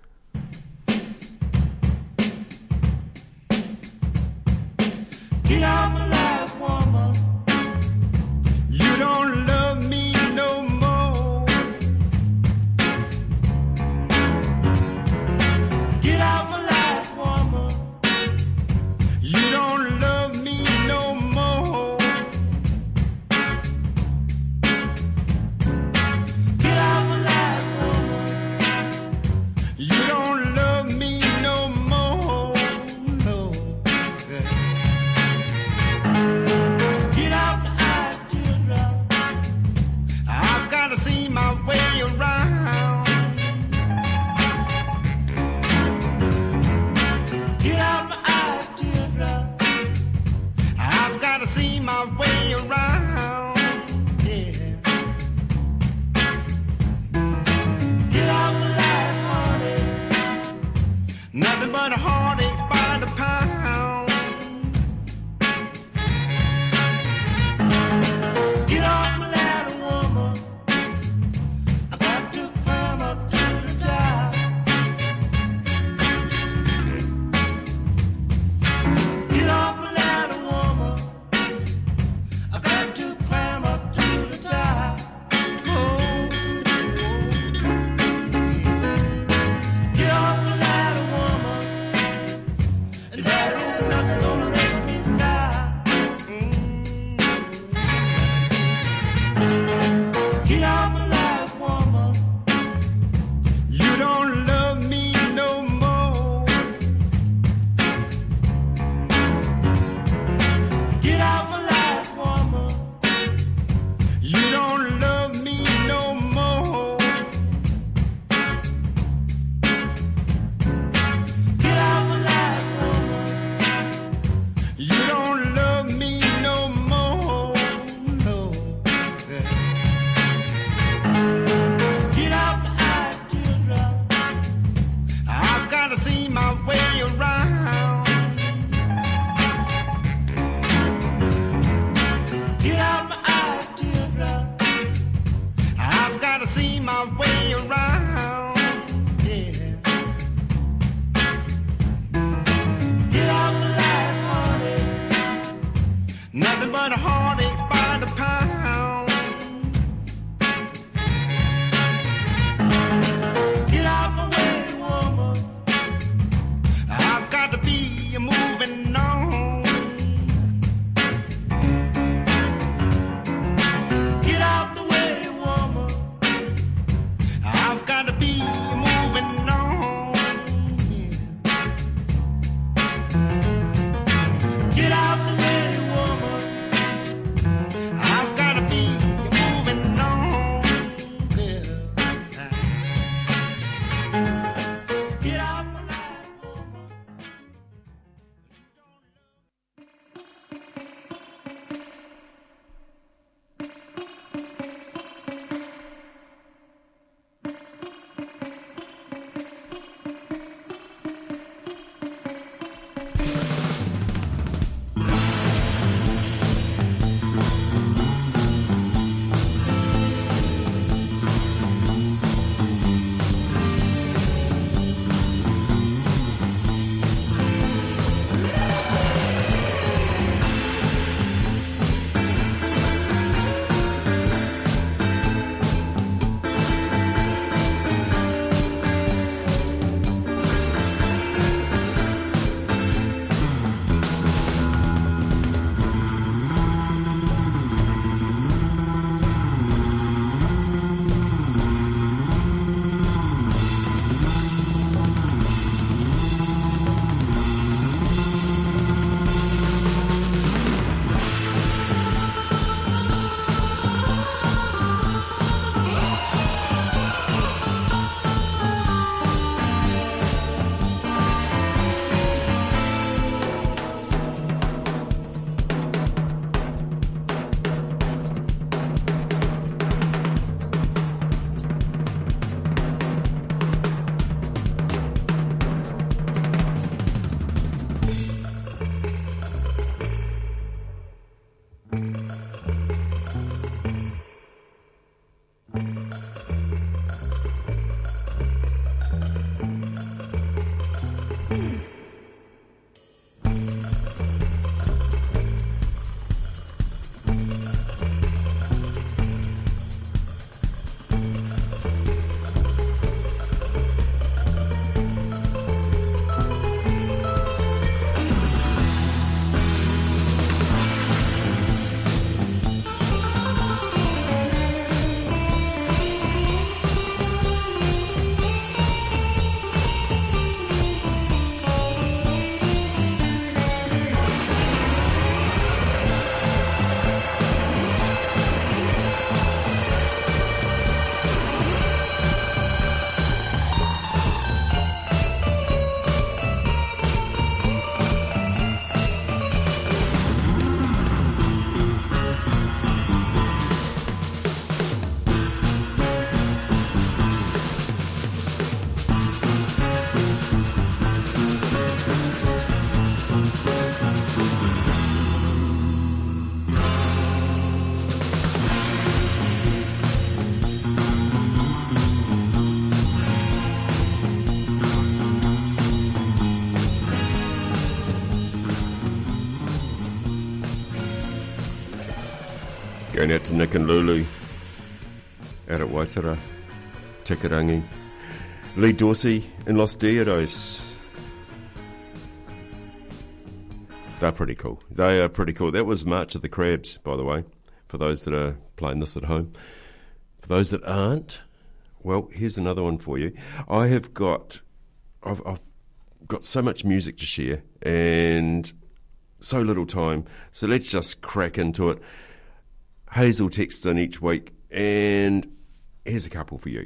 Get out my life, woman. You don't love me no more. Get out my life, woman. You don't love me no more. Get out my life, woman. You don't love me no more. No. Get out my eyes, children. I've got to see my way around. Get out my eyes, children. I've got to see my way around. Yeah. Get out my life, honey. Nothing but a heartache by the pound. Get off my ladder, woman. I got to climb up to the top. Get off my ladder, woman. I got to climb up to the top. Get off my ladder, woman. Going out to Nick and Lulu out at Waitara, Tikarangi. Lee Dorsey in Los Diados. They're pretty cool. They are pretty cool. That was March of the Crabs, by the way, for those that are playing this at home. For those that aren't, well, here's another one for you. I have got, I've, I've got so much music to share and so little time, so let's just crack into it. Hazel texts in each week, and here's a couple for you.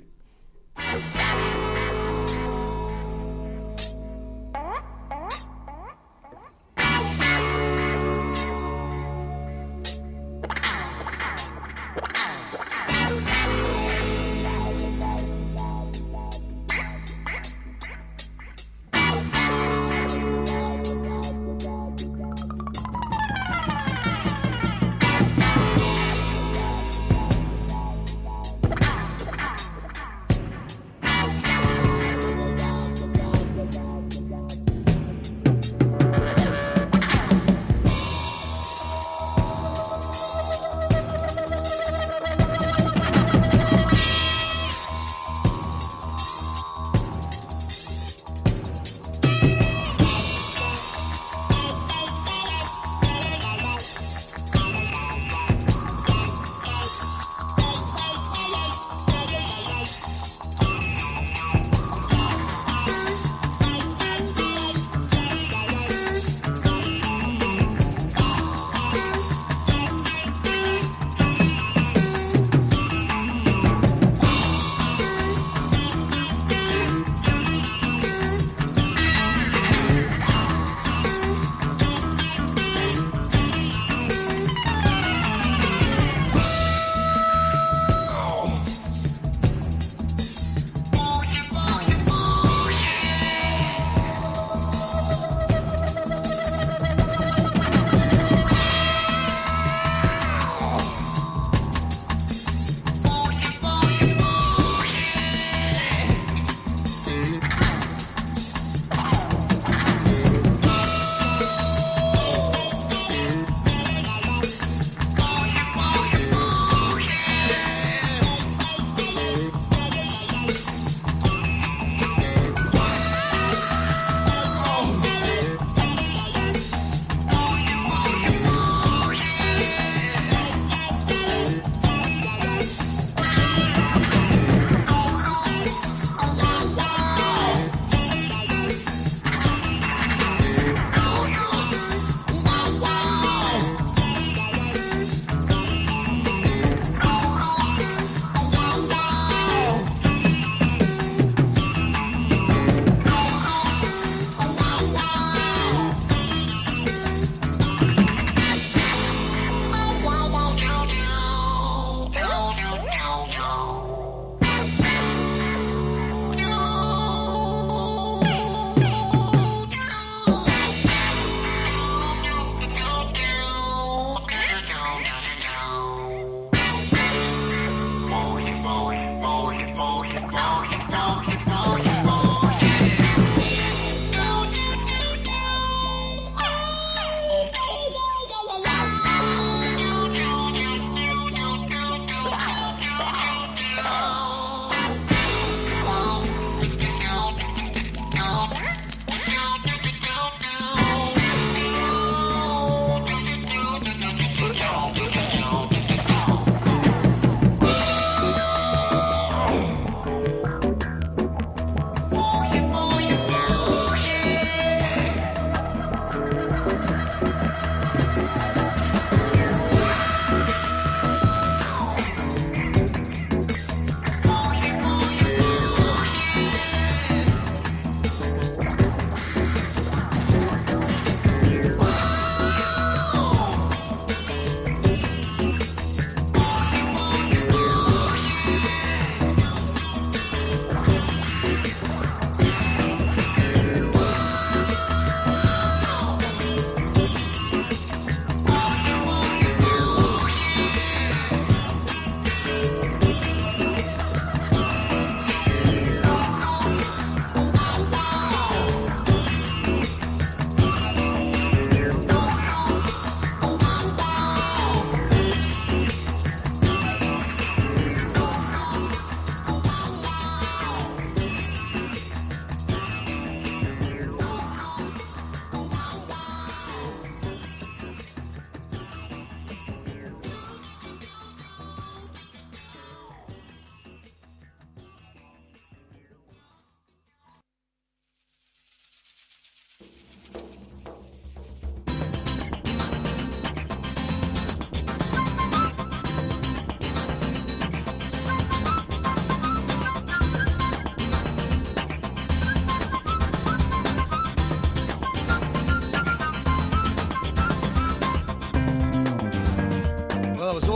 Thank you.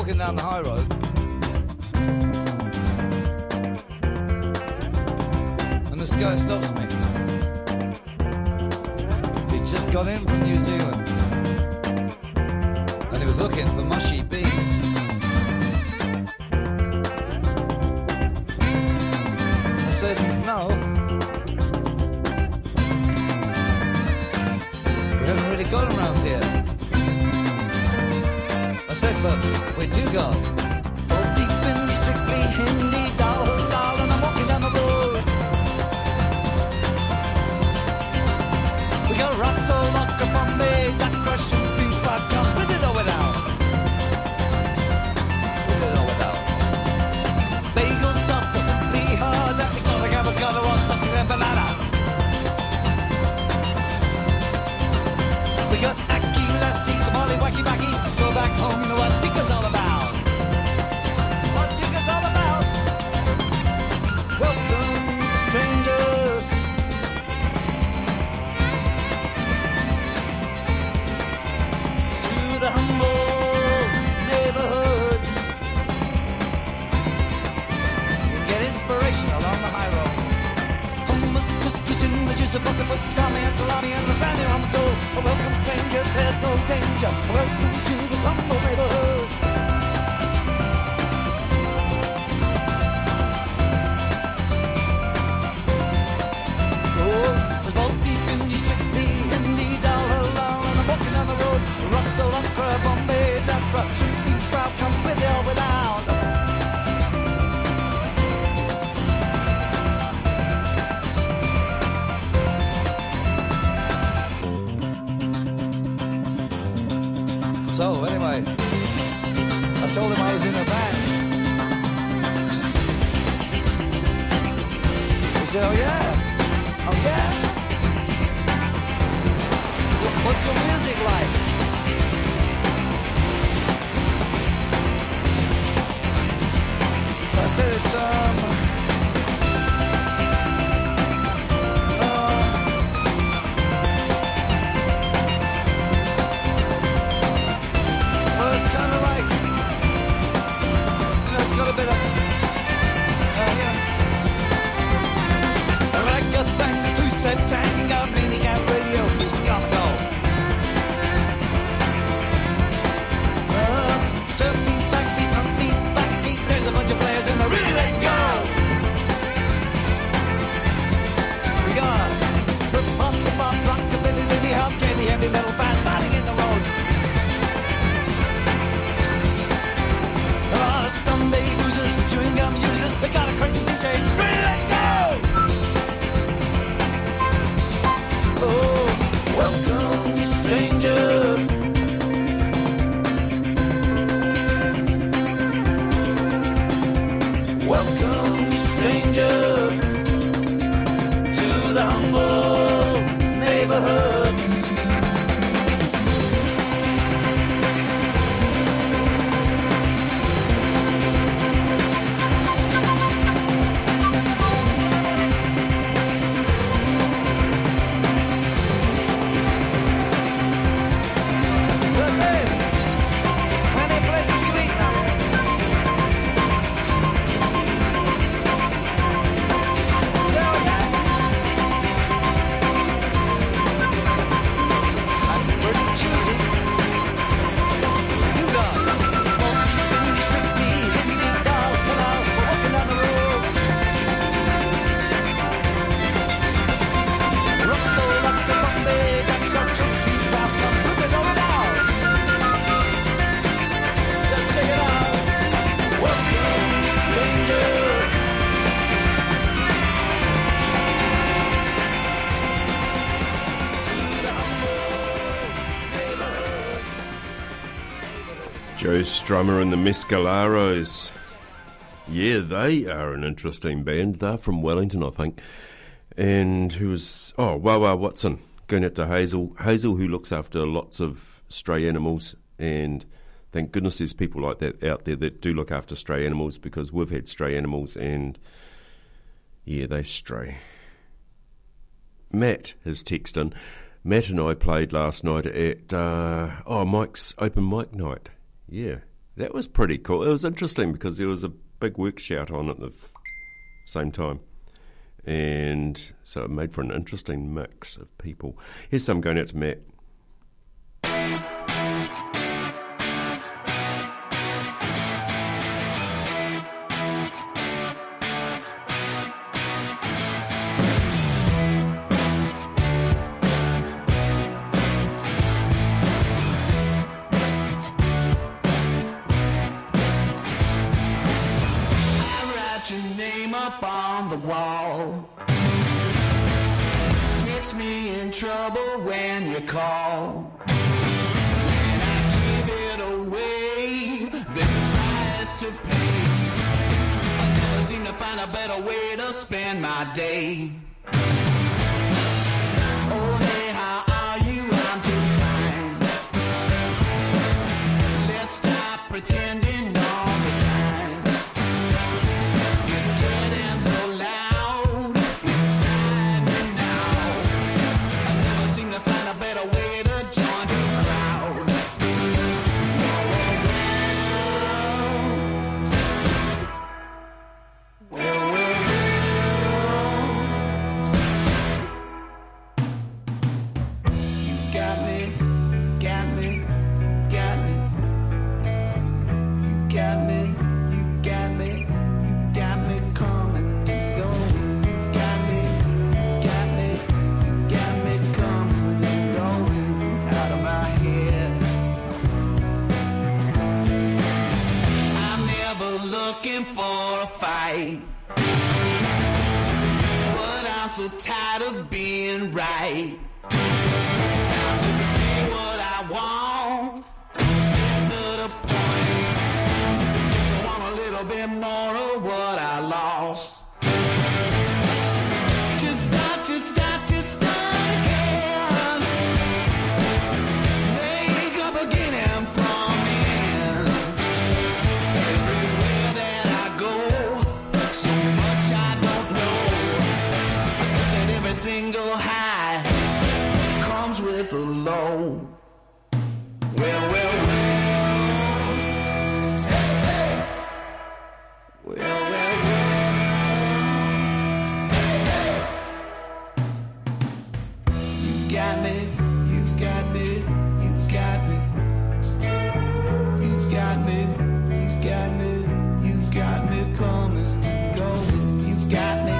walking down the high road. And this guy stops me. He just got in from New Zealand. And he was looking for mushy bees. I said, no. We haven't really got them around here. I said, but we do got all deep in the strictly Hindi dal dal, and I'm walking down the road. We got rocks all locked up on me, that question beef spot comes with it or without. With it or without. Bagels soft or simply hard, that sort of avocado or touching and banana. We got Aki, Lassie, Somali, Wacky Wacky. So back home, you know what Tigger's all about. What Tigger's all about. Welcome, stranger. To the humble neighborhoods. You can get inspiration along the high road. Hummus, couscous, sandwiches, a bucket with salami and salami and lasagna on the go. A welcome, stranger, there's no danger. A welcome to this humble neighborhood. Oh, there's more deep in the strictly Hindi dal along, and I'm walking down the road. Rock so long for a Bombay, that rock shrimp bean sprout comes with or without. So anyway, I told him I was in a band. He said, oh yeah, oh yeah. Wh- What's your music like? I said it's um it's kind of like, you know, it's got a bit of, uh, you know, a reggae thing, a two-step tango, meaning out radio, music on the go. Uh, surfing, backbeat, upbeat, backseat, there's a bunch of players and they're really letting go. We got hip-hop, hip-hop, rockabilly, Lindy Hop, candy, heavy metal bands fighting in the road. Sunday losers, the chewing gum users, they got a crazy change, really let go. Oh, welcome, you stranger. Welcome, you stranger, to the humble neighborhoods. Joe Strummer and the Mescaleros. Yeah, they are an interesting band. They're from Wellington, I think. And who was... Oh, Wawa Watson. Going out to Hazel. Hazel, who looks after lots of stray animals. And thank goodness there's people like that out there that do look after stray animals, because we've had stray animals and, yeah, they stray. Matt has texted in. Matt and I played last night at, uh, oh, Mike's open mic night. Yeah, that was pretty cool. It was interesting because there was a big work shout on at the f- same time. And so it made for an interesting mix of people. Here's some going out to Matt. Wall gets me in trouble when you call. When I give it away, there's a price to pay. I never seem to find a better way to spend my day. Oh hey, how are you? I'm just fine. Let's stop pretending all the time. So tired of being right. Time to say what I want. Get to the point. Guess I want a little bit more of what I lost. Just start, just start, just start again. Make a beginning from the end. Everywhere that I go, so much I don't know. Every single high comes with a low. Well, well, well. Hey, hey. Well, well, well. Hey, hey. You got me, you got me, you got me. You got me, you got me, you got me coming, going. You got me.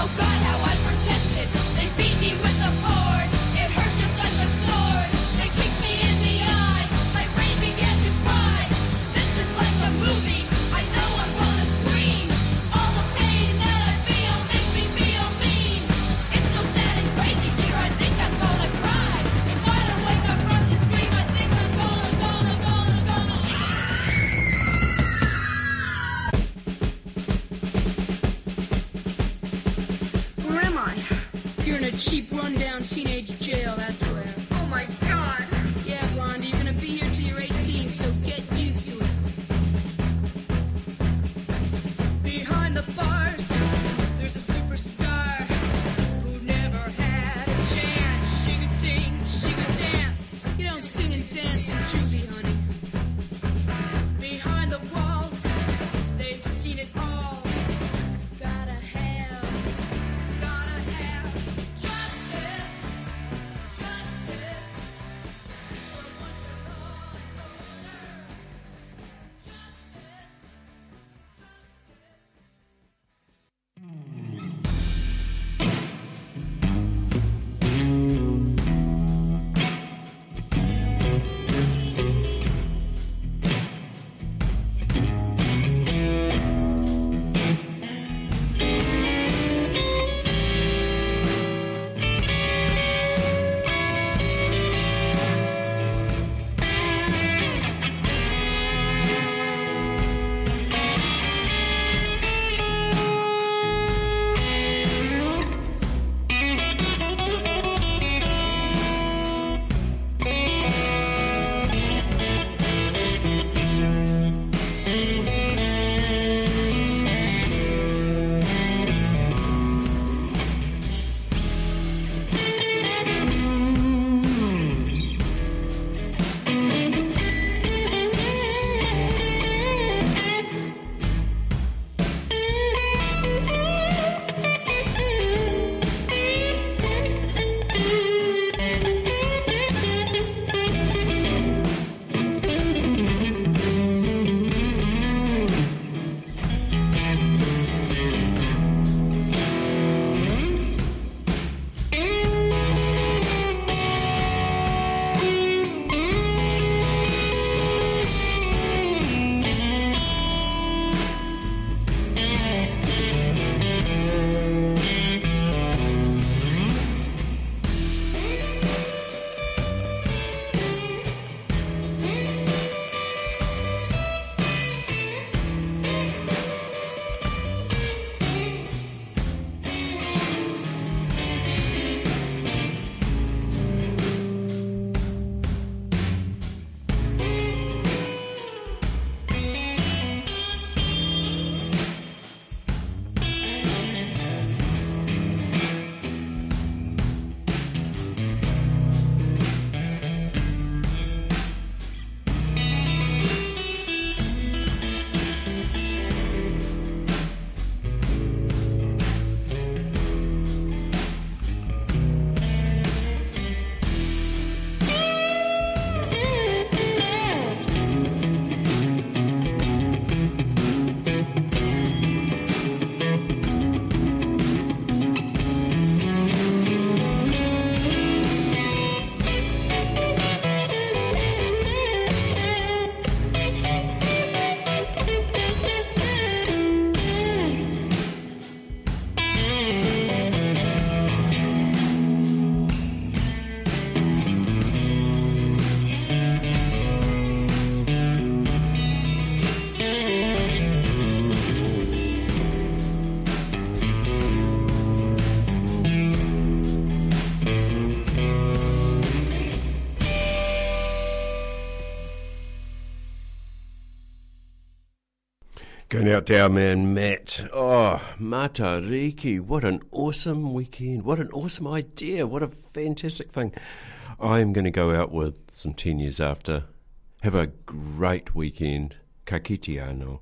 Cheap, rundown teenage jail, that's where. Oh my god! Yeah, Blondie, you're gonna be here till you're eighteen, so get used to it. Behind the bars, there's a superstar who never had a chance. She could sing, she could dance. You don't sing and dance in juvie, honey. Behind the walls, they've seen it all. Gotta have, gotta have. Going out to our man Matt. Oh, Matariki, what an awesome weekend. What an awesome idea. What a fantastic thing. I'm going to go out with some ten years after. Have a great weekend. Ka kite anō.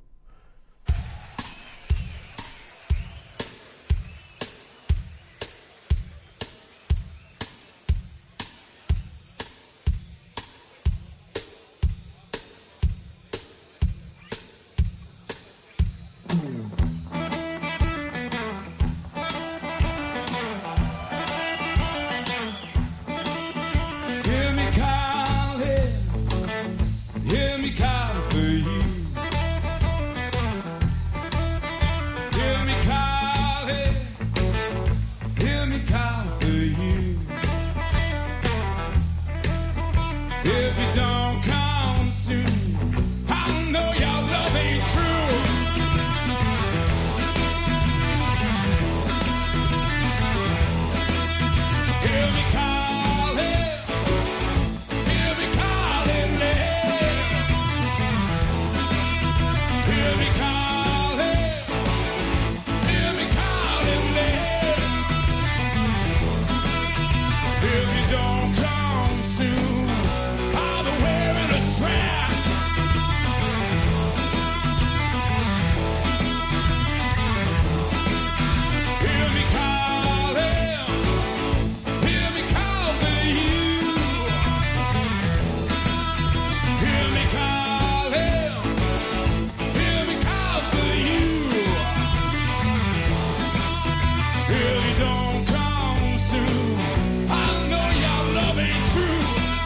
really don't come soon. I know your love ain't true.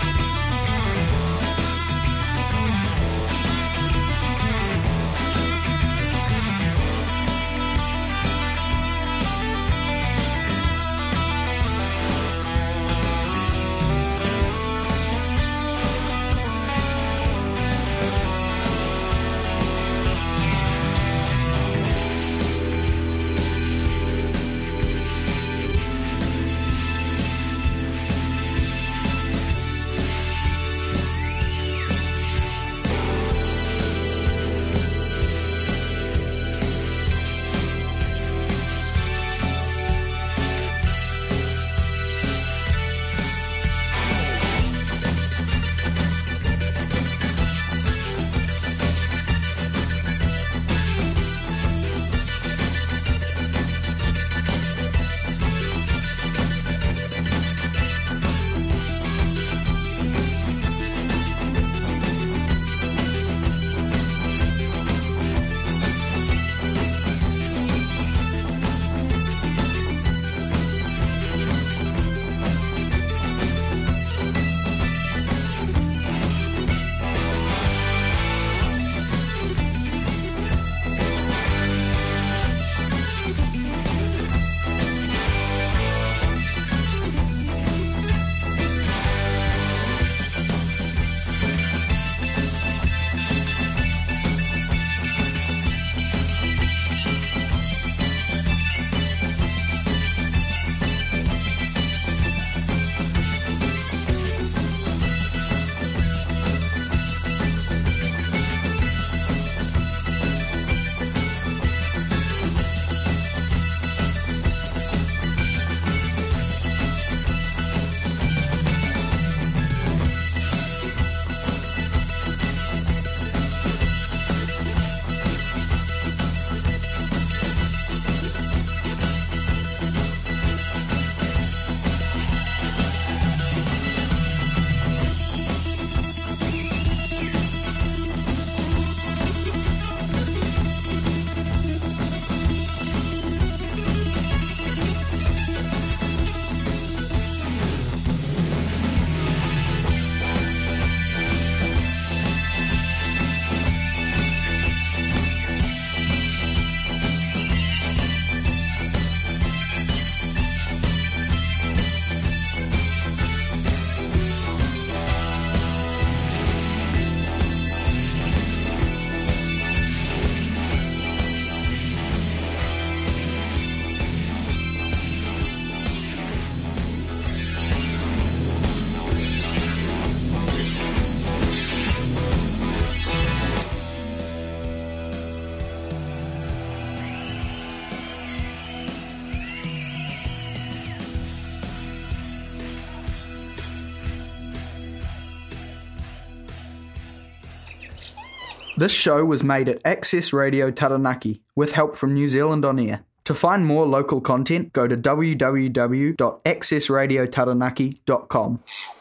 This show was made at Access Radio Taranaki with help from New Zealand On Air. To find more local content, go to w w w dot access radio taranaki dot com.